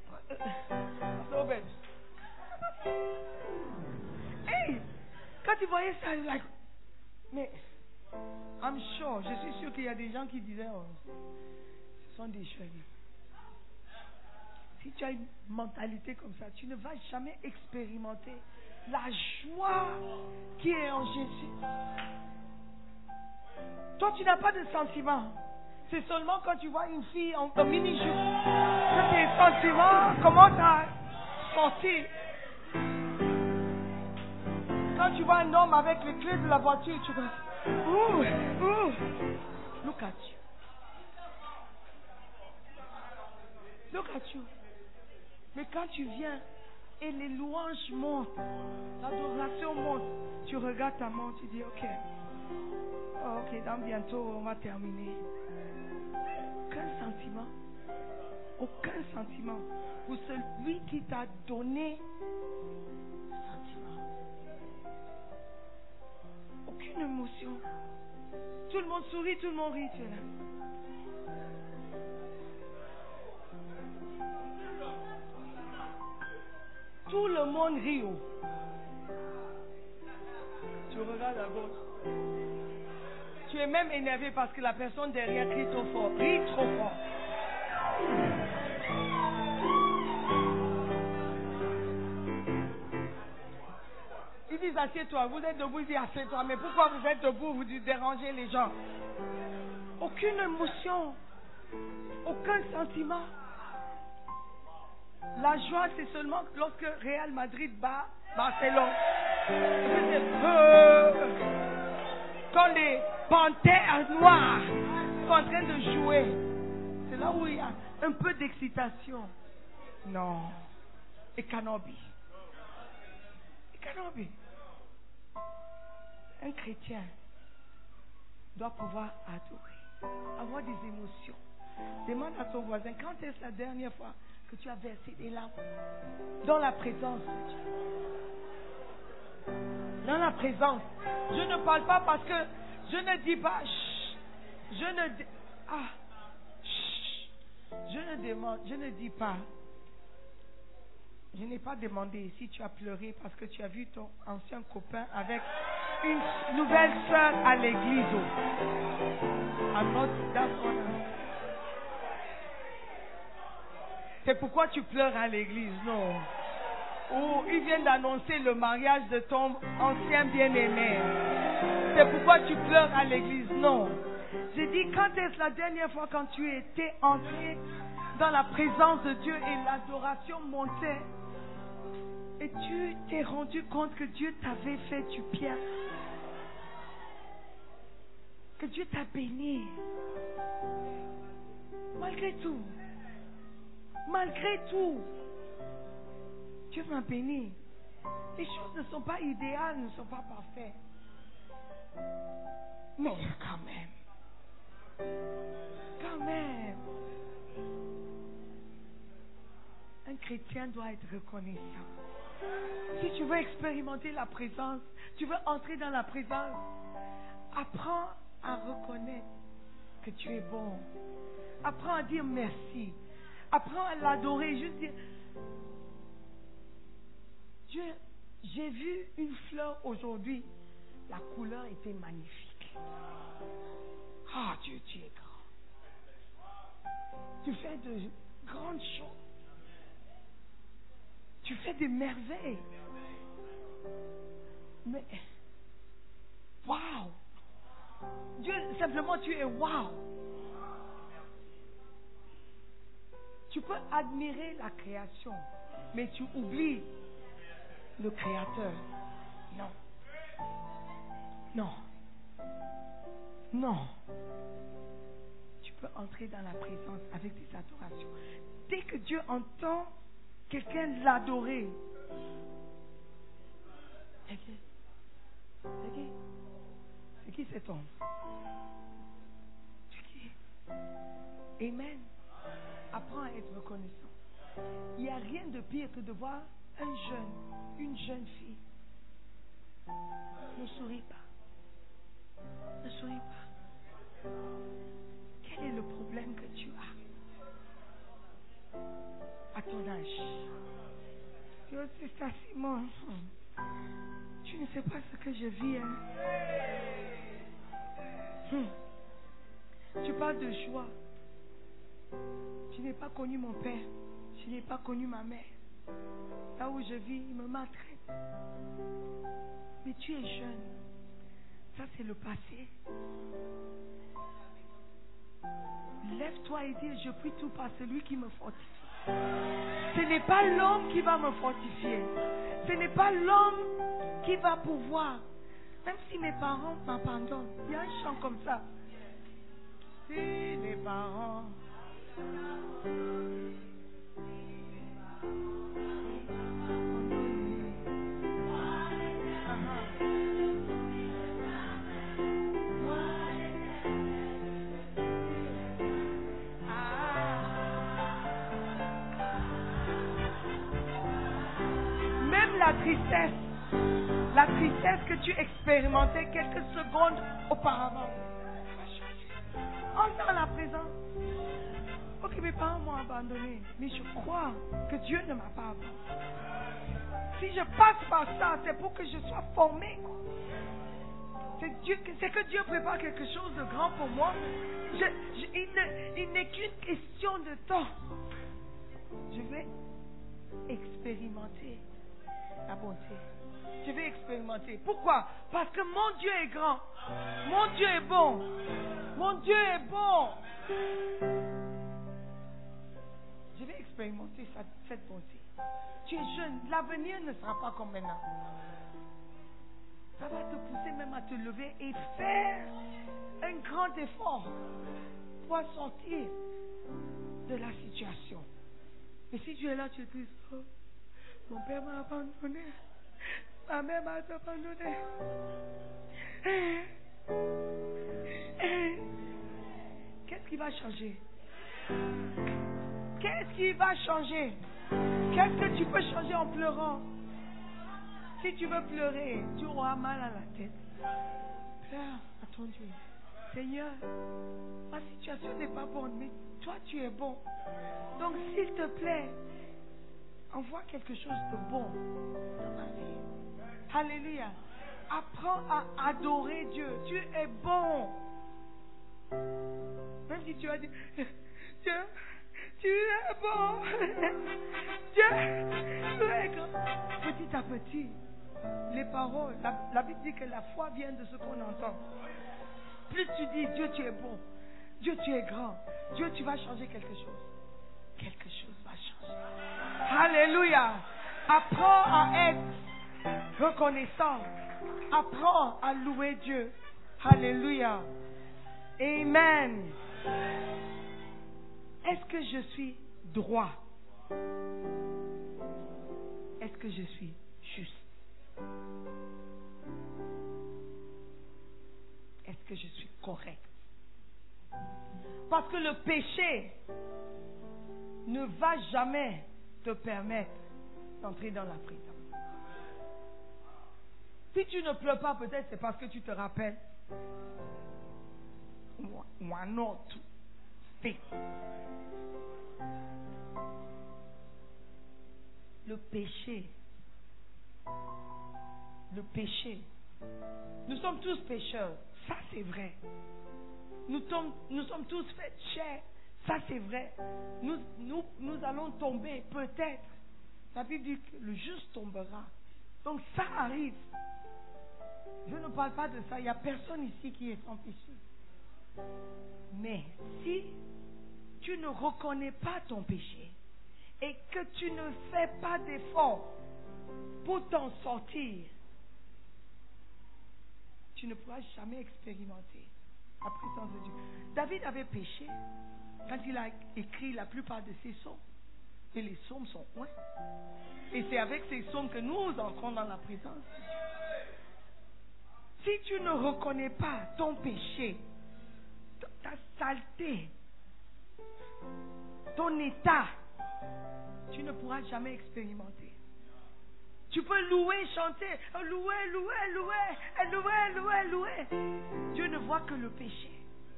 Hey! Quand ils voyaient ça, ils like... Mais... I'm sure, je suis sûr qu'il y a des gens qui disaient, oh, ce sont des cheveux. Si tu as une mentalité comme ça, tu ne vas jamais expérimenter la joie qui est en Jésus. Toi, tu n'as pas de sentiment. C'est seulement quand tu vois une fille en mini-jupe. Que tes sentiments commencent à sortir. Quand tu vois un homme avec les clés de la voiture, tu vas... Look at you. Look at you. Mais quand tu viens et les louanges montent, l'adoration monte, tu regardes ta montre, tu dis ok. Oh, ok, dans bientôt on va terminer. Aucun sentiment. Aucun sentiment. Pour celui qui t'a donné sentiment. Aucune émotion. Tout le monde sourit, tout le monde rit, tu es là. Tout le monde rit. Tu regardes à gauche. Tu es même énervé parce que la personne derrière crie trop fort. Rit trop fort. Ils disent assieds-toi. Vous êtes debout, ils disent assieds-toi. Mais pourquoi vous êtes debout? Vous dérangez les gens. Aucune émotion. Aucun sentiment. La joie, c'est seulement lorsque Real Madrid bat Barcelone. Quand les panthères noirs sont en train de jouer, c'est là où il y a un peu d'excitation. Non. It cannot be. It cannot be. Un chrétien doit pouvoir adorer, avoir des émotions. Demande à ton voisin, quand est-ce la dernière fois que tu as versé des larmes dans la présence de Dieu? Dans la présence. Je ne parle pas parce que je ne dis pas chut. Je ne dis pas. Je n'ai pas demandé si tu as pleuré parce que tu as vu ton ancien copain avec une nouvelle sœur à l'église. C'est pourquoi tu pleures à l'église, non? Ou ils viennent d'annoncer le mariage de ton ancien bien-aimé. C'est pourquoi tu pleures à l'église, non? J'ai dit, quand est-ce la dernière fois quand tu étais entré dans la présence de Dieu et l'adoration montait et tu t'es rendu compte que Dieu t'avait fait du bien, que Dieu t'a béni, malgré tout, Dieu m'a béni. Les choses ne sont pas idéales, ne sont pas parfaites, mais quand même, un chrétien doit être reconnaissant. Si tu veux expérimenter la présence, tu veux entrer dans la présence, apprends à reconnaître que tu es bon. Apprends à dire merci. Apprends à l'adorer. Juste dire, Dieu, j'ai vu une fleur aujourd'hui. La couleur était magnifique. Ah, Dieu, tu es grand. Tu fais de grandes choses. Tu fais des merveilles. Mais, waouh! Dieu, simplement, tu es waouh! Tu peux admirer la création, mais tu oublies le Créateur. Non. Tu peux entrer dans la présence avec des adorations. Dès que Dieu entend quelqu'un l'adorer, c'est qui cet homme? C'est qui? Amen. Apprends à être reconnaissant. Il n'y a rien de pire que de voir une jeune fille. Ne souris pas. Ne souris pas. Quel est le problème que tu as à ton âge? C'est ça, Simon. Tu ne sais pas ce que je vis. Tu parles de joie. Je n'ai pas connu mon père. Je n'ai pas connu ma mère. Là où je vis, ils me maltraitent. Mais tu es jeune. Ça, c'est le passé. Lève-toi et dis, je puis tout par celui qui me fortifie. Ce n'est pas l'homme qui va me fortifier. Ce n'est pas l'homme qui va pouvoir. Même si mes parents m'abandonnent. Il y a un chant comme ça. Si les parents... La tristesse que tu expérimentais quelques secondes auparavant. Entre dans la présence. Ok, mes parents m'ont abandonné, mais je crois que Dieu ne m'a pas abandonné. Si je passe par ça, c'est pour que je sois formé. C'est que Dieu prépare quelque chose de grand pour moi. Il n'est qu'une question de temps. Je vais expérimenter la bonté. Je vais expérimenter. Pourquoi? Parce que mon Dieu est grand. Mon Dieu est bon. Mon Dieu est bon. Je vais expérimenter cette bonté. Tu es jeune. L'avenir ne sera pas comme maintenant. Ça va te pousser même à te lever et faire un grand effort pour sortir de la situation. Mais si tu es là, tu te dis, oh, mon père m'a abandonné. Ma mère m'a abandonné. Qu'est-ce qui va changer? Qu'est-ce qui va changer? Qu'est-ce que tu peux changer en pleurant? Si tu veux pleurer, tu auras mal à la tête. Pleure à ton Dieu. Seigneur, ma situation n'est pas bonne, mais toi tu es bon. Donc s'il te plaît, envoie quelque chose de bon dans ma vie. Alléluia. Apprends à adorer Dieu. Dieu est bon. Même si tu as dit, Dieu, tu es bon. Dieu, tu es grand. Petit à petit, les paroles, la Bible dit que la foi vient de ce qu'on entend. Plus tu dis, Dieu, tu es bon. Dieu, tu es grand. Dieu, tu vas changer quelque chose. Quelque chose va changer. Alléluia. Apprends à être reconnaissant. Apprends à louer Dieu. Alléluia. Amen. Est-ce que je suis droit? Est-ce que je suis juste? Est-ce que je suis correct? Parce que le péché ne va jamais te permettre d'entrer dans la prison. Si tu ne pleures pas, peut-être c'est parce que tu te rappelles one or two things. Le péché. Nous sommes tous pécheurs. Ça, c'est vrai. Nous sommes tous faits de chair. Ça, c'est vrai. Nous allons tomber, peut-être. La Bible dit que le juste tombera. Donc, ça arrive. Je ne parle pas de ça. Il n'y a personne ici qui est sans péché. Mais si tu ne reconnais pas ton péché et que tu ne fais pas d'effort pour t'en sortir, tu ne pourras jamais expérimenter la présence de Dieu. David avait péché quand il a écrit la plupart de ses psaumes. Et les psaumes sont loin. Et c'est avec ces psaumes que nous entrons dans la présence de Dieu. Si tu ne reconnais pas ton péché, ta saleté, ton état, tu ne pourras jamais expérimenter. Tu peux louer, chanter, louer. Dieu ne voit que le péché.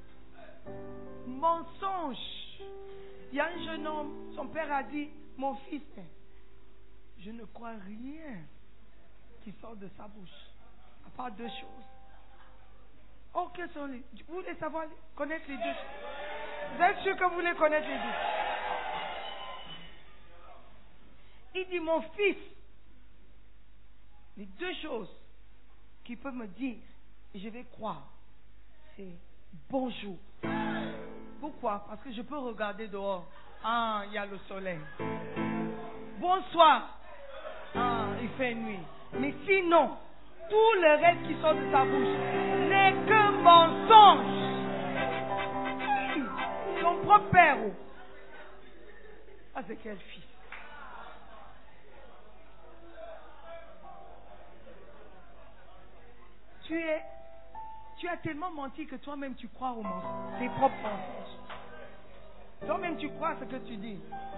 Mensonge. Il y a un jeune homme, son père a dit, mon fils, je ne crois rien qui sort de sa bouche, à part deux choses. Oh, quelles sont les... Vous voulez savoir, connaître les deux? Vous êtes sûr que vous voulez connaître les deux? Il dit, mon fils, les deux choses qu'il peut me dire, et je vais croire, c'est bonjour. Beaucoup pourquoi? Parce que je peux regarder dehors. Ah, il y a le soleil. Bonsoir. Ah, il fait nuit. Mais sinon, tout le reste qui sort de ta bouche n'est que mensonge. Ton propre père. Ah, c'est quel fils? Tu as tellement menti que toi-même tu crois aux mensonges, tes propres mensonges. Toi-même tu crois à ce que tu dis.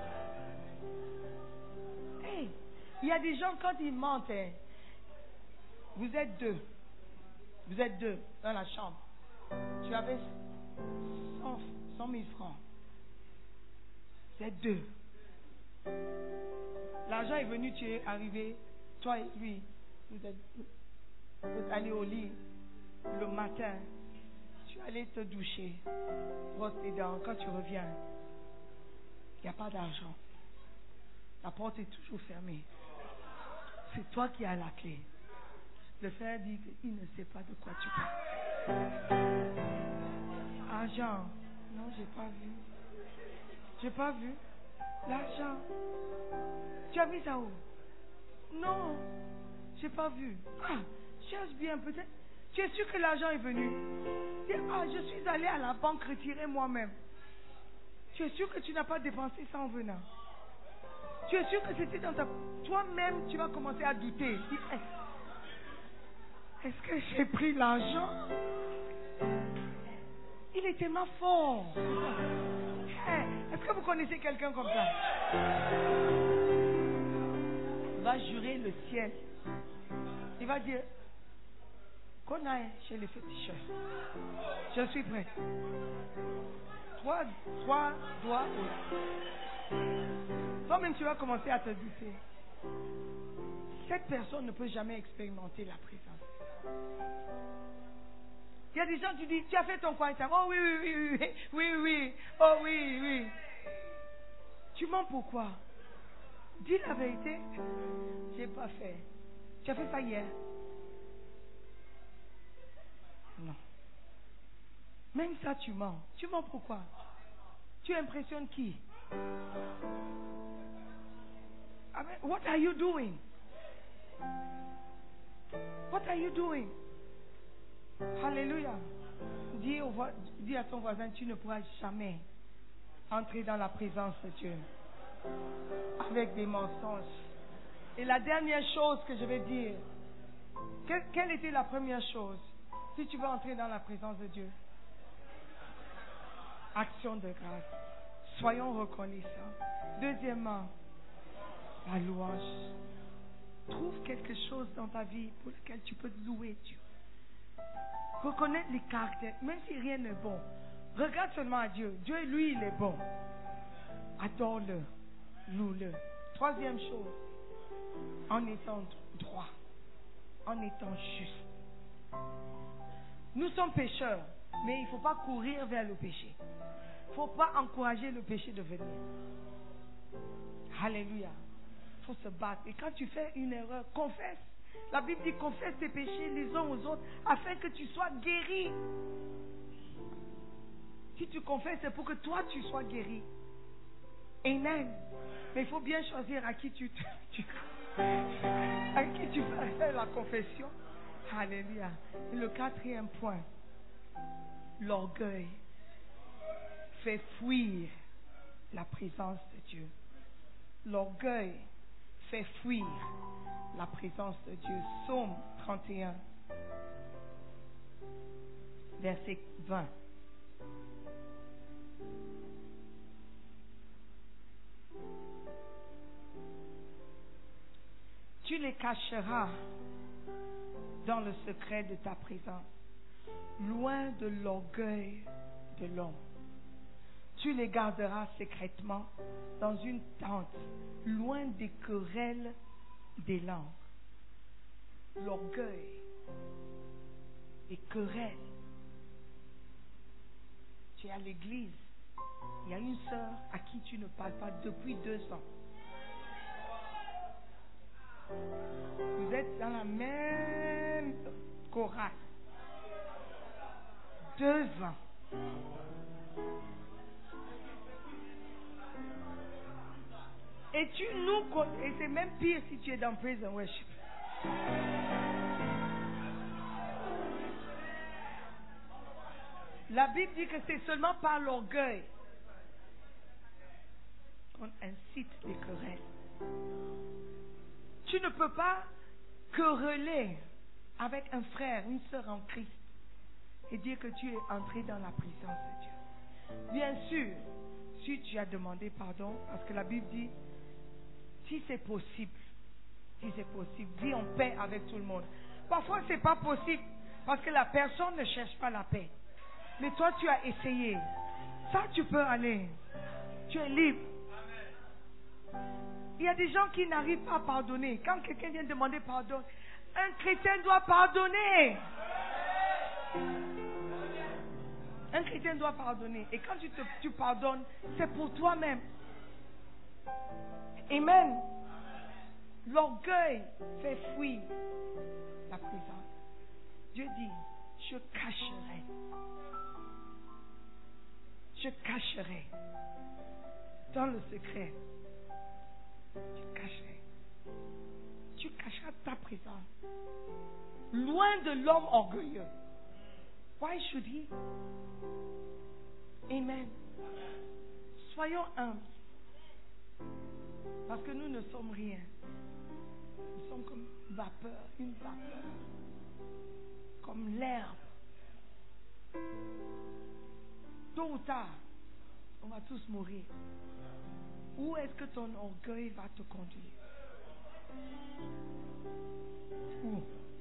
Hey, il y a des gens quand ils mentent, vous êtes deux. Vous êtes deux dans la chambre. Tu avais 100 000 francs. Vous êtes deux. L'argent est venu, tu es arrivé, toi et lui, vous êtes allés au lit le matin, tu es allé te doucher, brosse tes dents, quand tu reviens, il n'y a pas d'argent. La porte est toujours fermée. C'est toi qui as la clé. Le frère dit qu'il ne sait pas de quoi tu parles. Argent, non, j'ai pas vu. J'ai pas vu. L'argent. Tu as vu ça où? Non, j'ai pas vu. Ah, cherche bien peut-être. Tu es sûr que l'argent est venu? Ah, je suis allé à la banque retirer moi-même. Tu es sûr que tu n'as pas dépensé ça en venant? Tu es sûr que c'était dans ta... Toi-même, tu vas commencer à douter. Dis, est-ce que j'ai pris l'argent? Il est tellement fort. Est-ce que vous connaissez quelqu'un comme ça? Il va jurer le ciel. Il va dire qu'on aille chez les féticheurs. Je suis prêt. Trois doigts haut. Toi-même, tu vas commencer à te douter. Cette personne ne peut jamais expérimenter la présence. Il y a des gens qui disent, tu as fait ton quiet time. Oh oui. Oh oui. Tu mens pourquoi? Dis la vérité. J'ai pas fait. Tu as fait ça hier? Non. Même ça, tu mens. Tu mens pourquoi? Tu impressionnes qui? What are you doing? What are you doing? Alléluia. Dis à ton voisin, tu ne pourras jamais entrer dans la présence de Dieu avec des mensonges. Et la dernière chose que je vais dire, quelle était la première chose? Si tu veux entrer dans la présence de Dieu, action de grâce. Soyons reconnaissants. Deuxièmement, la louange. Trouve quelque chose dans ta vie pour lequel tu peux louer Dieu. Reconnaître les caractères, même si rien n'est bon. Regarde seulement à Dieu. Dieu, lui, il est bon. Adore-le. Loue-le. Troisième chose, en étant droit, en étant juste. Nous sommes pécheurs, mais il ne faut pas courir vers le péché. Il ne faut pas encourager le péché de venir. Alléluia. Il faut se battre. Et quand tu fais une erreur, confesse. La Bible dit confesse tes péchés les uns aux autres afin que tu sois guéri. Si tu confesses, c'est pour que toi tu sois guéri. Amen. Mais il faut bien choisir à qui tu vas faire la confession. Alléluia. Et le quatrième point, l'orgueil fait fuir la présence de Dieu. L'orgueil fait fuir la présence de Dieu. Psaume 31, verset 20. Tu les cacheras dans le secret de ta présence, loin de l'orgueil de l'homme. Tu les garderas secrètement dans une tente, loin des querelles des langues. L'orgueil, les querelles. Tu es à l'église, il y a une sœur à qui tu ne parles pas depuis 2 ans. Vous êtes dans la même chorale. 2 ans. Et tu nous connais. Et c'est même pire si tu es dans praise and worship. La Bible dit que c'est seulement par l'orgueil qu'on incite les querelles. Tu ne peux pas quereller avec un frère, une sœur en Christ et dire que tu es entré dans la présence de Dieu. Bien sûr, si tu as demandé pardon, parce que la Bible dit, si c'est possible, vis en paix avec tout le monde. Parfois, ce n'est pas possible parce que la personne ne cherche pas la paix. Mais toi, tu as essayé. Ça, tu peux aller. Tu es libre. Il y a des gens qui n'arrivent pas à pardonner. Quand quelqu'un vient demander pardon, un chrétien doit pardonner. Un chrétien doit pardonner. Et quand tu pardonnes, c'est pour toi-même. Amen. L'orgueil fait fuir la présence. Dieu dit, je cacherai. Je cacherai. Dans le secret. Tu cacherai. Tu cacheras ta présence. Loin de l'homme orgueilleux. Why should he? Amen. Soyons humbles. Parce que nous ne sommes rien. Nous sommes comme une vapeur. Comme l'herbe. Tôt ou tard, on va tous mourir. Où est-ce que ton orgueil va te conduire? Où?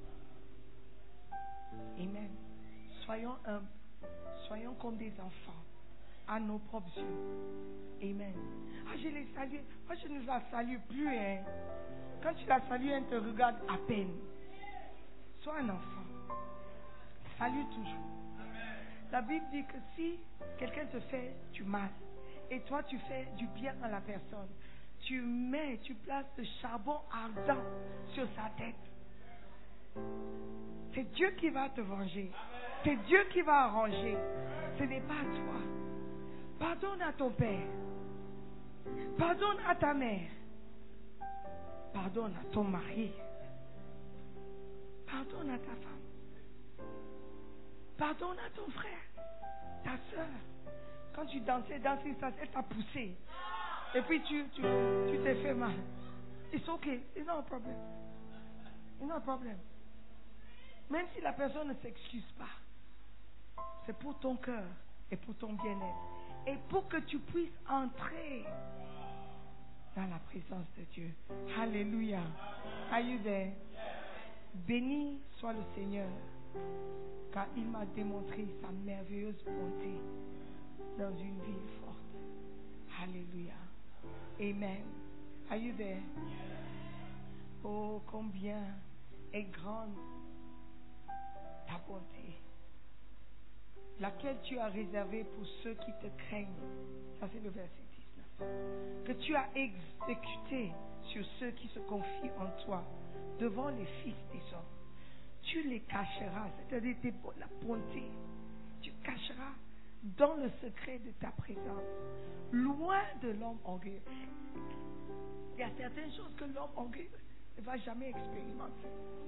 Amen. Soyons humbles. Soyons comme des enfants. À nos propres yeux. Amen. Ah, je l'ai salué. Moi, je ne la salue plus. Hein. Quand tu la salues, elle te regarde à peine. Sois un enfant. Salue toujours. La Bible dit que si quelqu'un te fait du mal et toi tu fais du bien à la personne, tu places le charbon ardent sur sa tête. C'est Dieu qui va te venger. C'est Dieu qui va arranger. Ce n'est pas toi. Pardonne à ton père. Pardonne à ta mère. Pardonne à ton mari. Pardonne à ta femme. Pardonne à ton frère, ta soeur. Quand tu dansais, elle t'a poussé. Et puis tu t'es fait mal. It's okay. It's not a problem. It's not a problem. Même si la personne ne s'excuse pas, c'est pour ton cœur et pour ton bien-être. Et pour que tu puisses entrer dans la présence de Dieu. Alléluia. Are you there? Béni soit le Seigneur, car il m'a démontré sa merveilleuse bonté dans une ville forte. Alléluia. Amen. Are you there? Oh, combien est grande ta bonté, laquelle tu as réservée pour ceux qui te craignent. Ça, c'est le verset 19. Que tu as exécuté sur ceux qui se confient en toi devant les fils des hommes. Tu les cacheras, c'est-à-dire la bonté. Tu cacheras dans le secret de ta présence, loin de l'homme orgueilleux. Il y a certaines choses que l'homme orgueilleux ne va jamais expérimenter.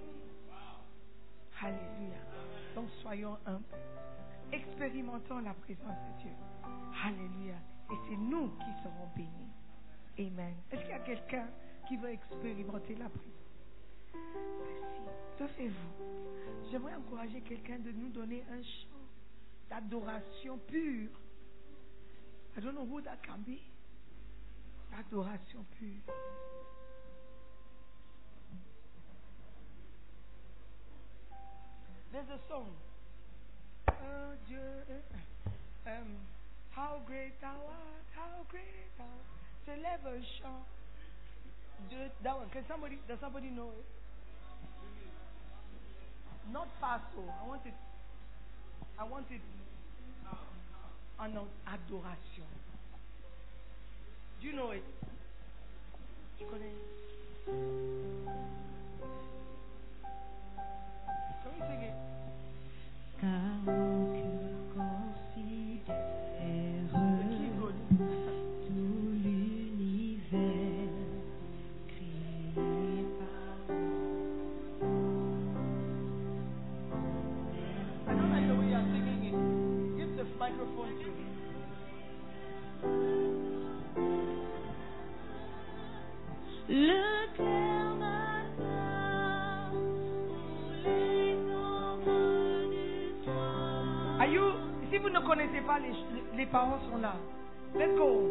Alléluia. Donc soyons humbles. Expérimentons la présence de Dieu. Alléluia. Et c'est nous qui serons bénis. Amen. Est-ce qu'il y a quelqu'un qui veut expérimenter la présence? Merci. Levez-vous. J'aimerais encourager quelqu'un de nous donner un chant d'adoration pure. I don't know who that can be. Adoration pure. There's a song. Oh Dieu, how great thou art, how great thou art. Se lève un chant. That one. Does somebody know it? Not pasto. I want it en adoration. Do you know it? Tu connais? Can we sing it? Car mon cœur considère tout l'univers. pas, les paroles sont là. Let's go.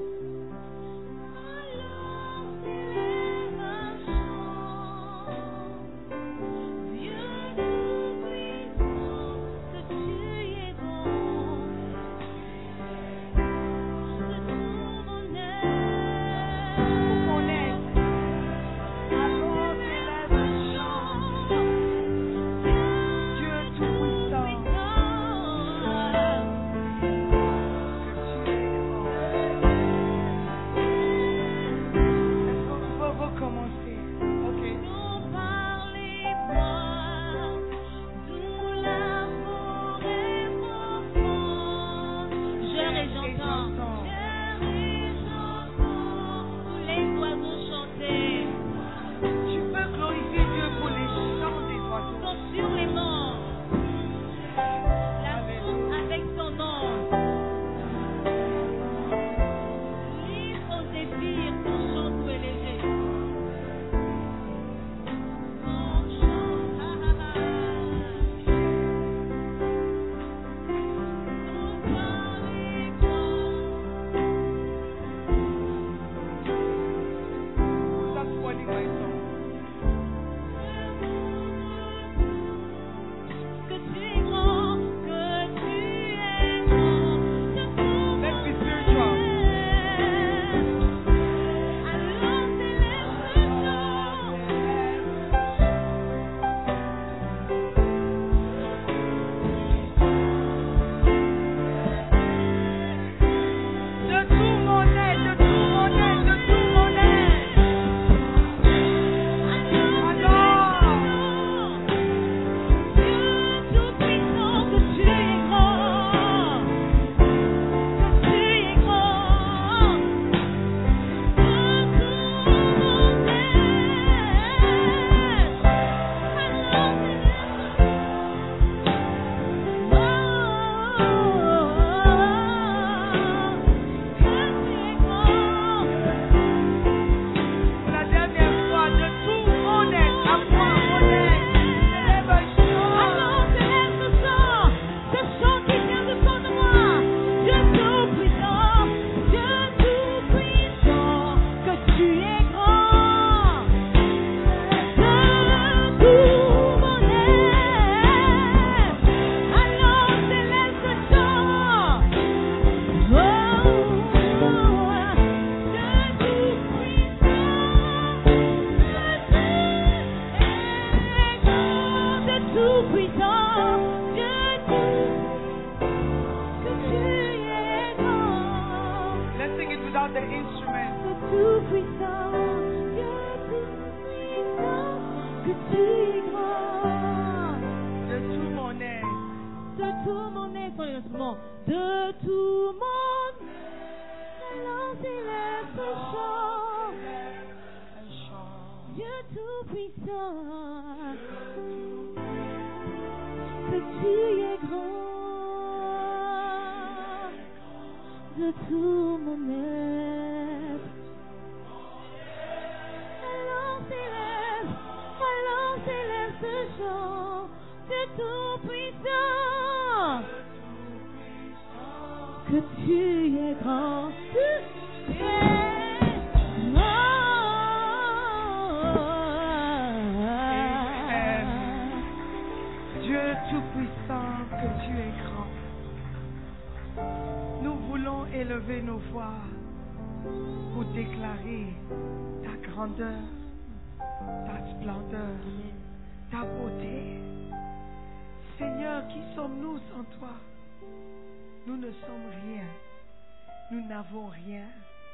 Rien.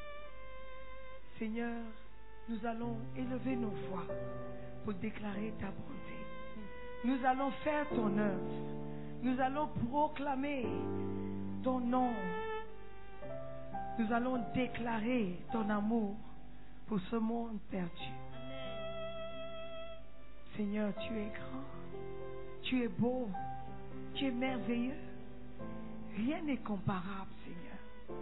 Seigneur, nous allons élever nos voix pour déclarer ta bonté. Nous allons faire ton œuvre. Nous allons proclamer ton nom. Nous allons déclarer ton amour pour ce monde perdu. Seigneur, tu es grand. Tu es beau. Tu es merveilleux. Rien n'est comparable, Seigneur.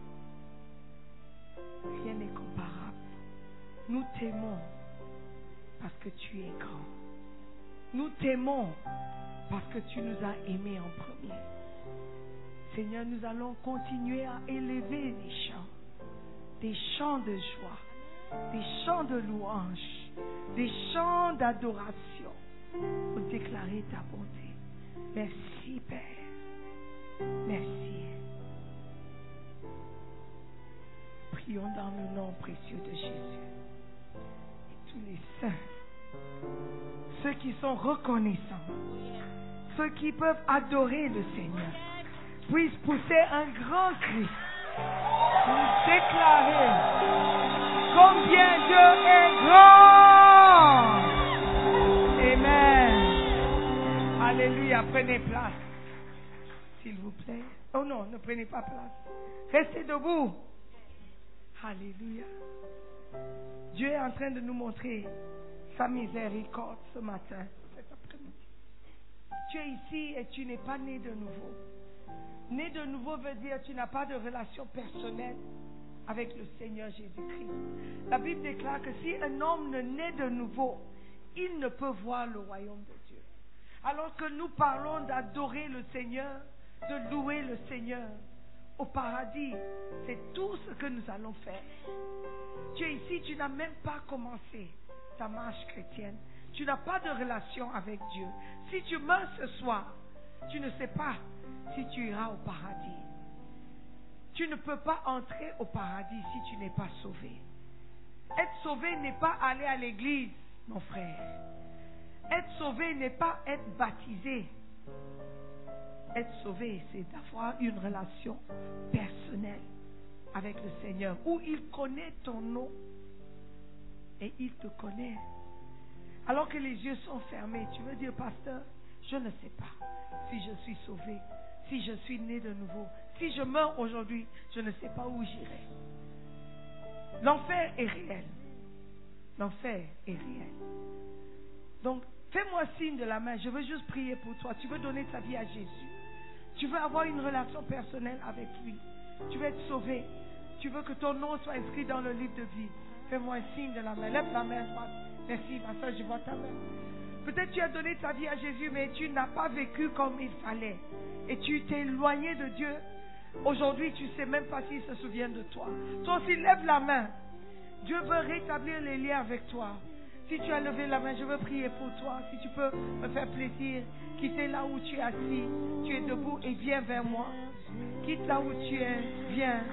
Rien n'est comparable. Nous t'aimons parce que tu es grand. Nous t'aimons parce que tu nous as aimés en premier. Seigneur, nous allons continuer à élever des chants de joie, des chants de louange, des chants d'adoration pour déclarer ta bonté. Merci, Père. Merci. Prions dans le nom précieux de Jésus. Et tous les saints, ceux qui sont reconnaissants, ceux qui peuvent adorer le Seigneur, puissent pousser un grand cri pour déclarer combien Dieu est grand. Amen. Alléluia. Prenez place, s'il vous plaît. Oh non, ne prenez pas place. Restez debout. Alléluia. Dieu est en train de nous montrer sa miséricorde ce matin, cet après-midi. Tu es ici et tu n'es pas né de nouveau. Né de nouveau veut dire que tu n'as pas de relation personnelle avec le Seigneur Jésus-Christ. La Bible déclare que si un homme ne naît de nouveau, il ne peut voir le royaume de Dieu. Alors que nous parlons d'adorer le Seigneur, de louer le Seigneur, au paradis, c'est tout ce que nous allons faire. Tu es ici, tu n'as même pas commencé ta marche chrétienne. Tu n'as pas de relation avec Dieu. Si tu meurs ce soir, tu ne sais pas si tu iras au paradis. Tu ne peux pas entrer au paradis si tu n'es pas sauvé. Être sauvé n'est pas aller à l'église, mon frère. Être sauvé n'est pas être baptisé. Être sauvé, c'est d'avoir une relation personnelle avec le Seigneur, où il connaît ton nom et il te connaît. Alors que les yeux sont fermés, tu veux dire, pasteur, je ne sais pas si je suis sauvé, si je suis né de nouveau. Si je meurs aujourd'hui, je ne sais pas où j'irai. L'enfer est réel. L'enfer est réel. Donc, fais-moi signe de la main. Je veux juste prier pour toi. Tu veux donner ta vie à Jésus. Tu veux avoir une relation personnelle avec lui. Tu veux être sauvé. Tu veux que ton nom soit inscrit dans le livre de vie. Fais-moi un signe de la main. Lève la main droite. Merci, ma soeur, je vois ta main. Peut-être tu as donné ta vie à Jésus, mais tu n'as pas vécu comme il fallait. Et tu t'es éloigné de Dieu. Aujourd'hui, tu ne sais même pas s'il se souvient de toi. Toi aussi, lève la main. Dieu veut rétablir les liens avec toi. Si tu as levé la main, je veux prier pour toi. Si tu peux me faire plaisir, quitter là où tu es assis. Tu es debout et viens vers moi. Quitte là où tu es, viens.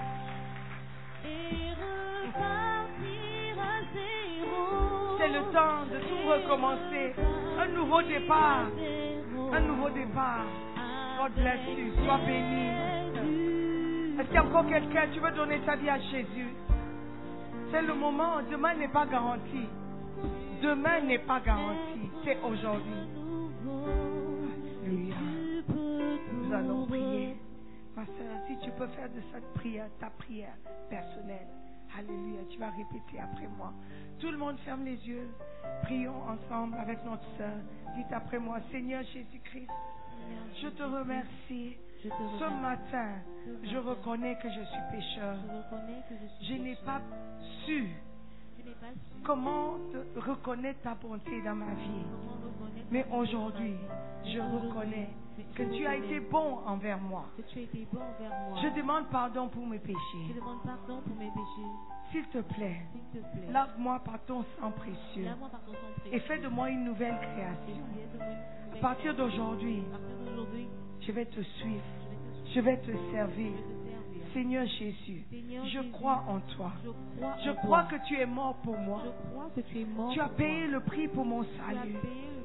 C'est le temps de tout recommencer. Un nouveau départ. Un nouveau départ. God bless you. Sois béni. Est-ce qu'il y a encore quelqu'un, tu veux donner ta vie à Jésus? C'est le moment. Demain n'est pas garanti. Demain n'est pas garanti. C'est aujourd'hui. Alléluia. Nous allons prier. Ma soeur, si tu peux faire de cette prière ta prière personnelle. Alléluia. Tu vas répéter après moi. Tout le monde ferme les yeux. Prions ensemble avec notre soeur. Dites après moi, Seigneur Jésus-Christ, je te remercie. Ce matin, je reconnais que je suis pécheur. Je n'ai pas su comment reconnaître ta bonté dans ma vie. Mais aujourd'hui, je reconnais que tu as été bon envers moi. Je demande pardon pour mes péchés. S'il te plaît, lave-moi par ton sang précieux et fais de moi une nouvelle création. À partir d'aujourd'hui, je vais te suivre. Je vais te servir. Seigneur Jésus, je crois en toi. Je crois que tu es mort pour moi. Tu as payé le prix pour mon salut.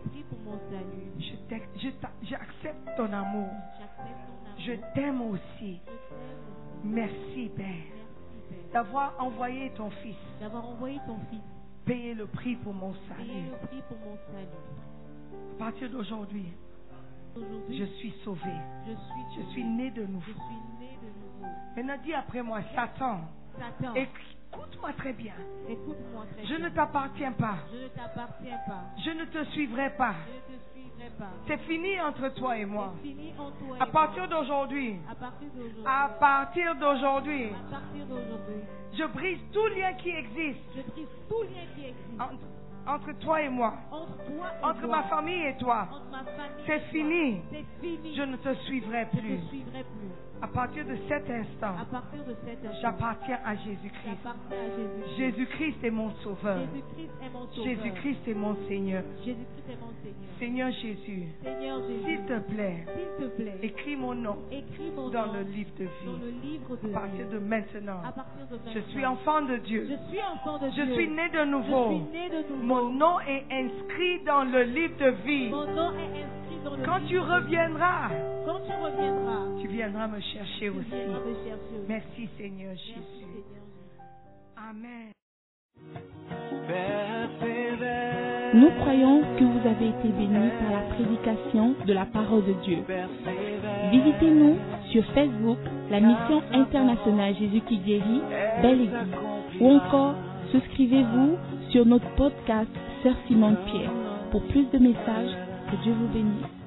J'accepte ton amour. Je t'aime aussi. Merci, Père, d'avoir envoyé ton Fils. Payer le prix pour mon salut. À partir d'aujourd'hui, je suis sauvé. Je suis né de nouveau. Maintenant, dis après moi, Satan, écoute-moi très bien. Je ne t'appartiens pas. Je ne te suivrai pas. C'est fini entre toi et moi. À partir d'aujourd'hui, je brise tout lien qui existe entre toi et moi, entre toi et entre moi, ma famille et toi, entre ma famille c'est et toi. fini. C'est fini. Je ne te suivrai Je plus. ne suivrai plus. À partir de cet instant, À partir de cet instant, j'appartiens à Jésus-Christ. j'appartiens à Jésus-Christ. Jésus-Christ est mon sauveur. Jésus-Christ est mon sauveur. Jésus-Christ est mon Seigneur. Jésus-Christ est mon Seigneur. Seigneur Jésus, Seigneur Jésus, s'il te plaît, s'il te plaît, écris mon nom écris mon dans nom le livre de dans vie. le livre de À partir vie. de maintenant, À partir de maintenant, je suis enfant de Dieu. je suis enfant de Je Dieu. suis né de Je nouveau. suis né de nouveau. Mon nom est inscrit dans le livre de vie. Mon nom est inscrit dans le Quand livre tu de vie. reviendras, Quand tu reviendras, tu viendras me chercher tu aussi. viendras me chercher aussi. Merci Seigneur Merci, Jésus. Seigneur. Amen. Persévère. Nous croyons que vous avez été bénis par la prédication de la parole de Dieu. Persévère. Visitez-nous sur Facebook, la mission internationale Jésus qui guérit, Belle Église. Ou encore, souscrivez-vous sur notre podcast Sœur Simone Pierre. Pour plus de messages, que Dieu vous bénisse.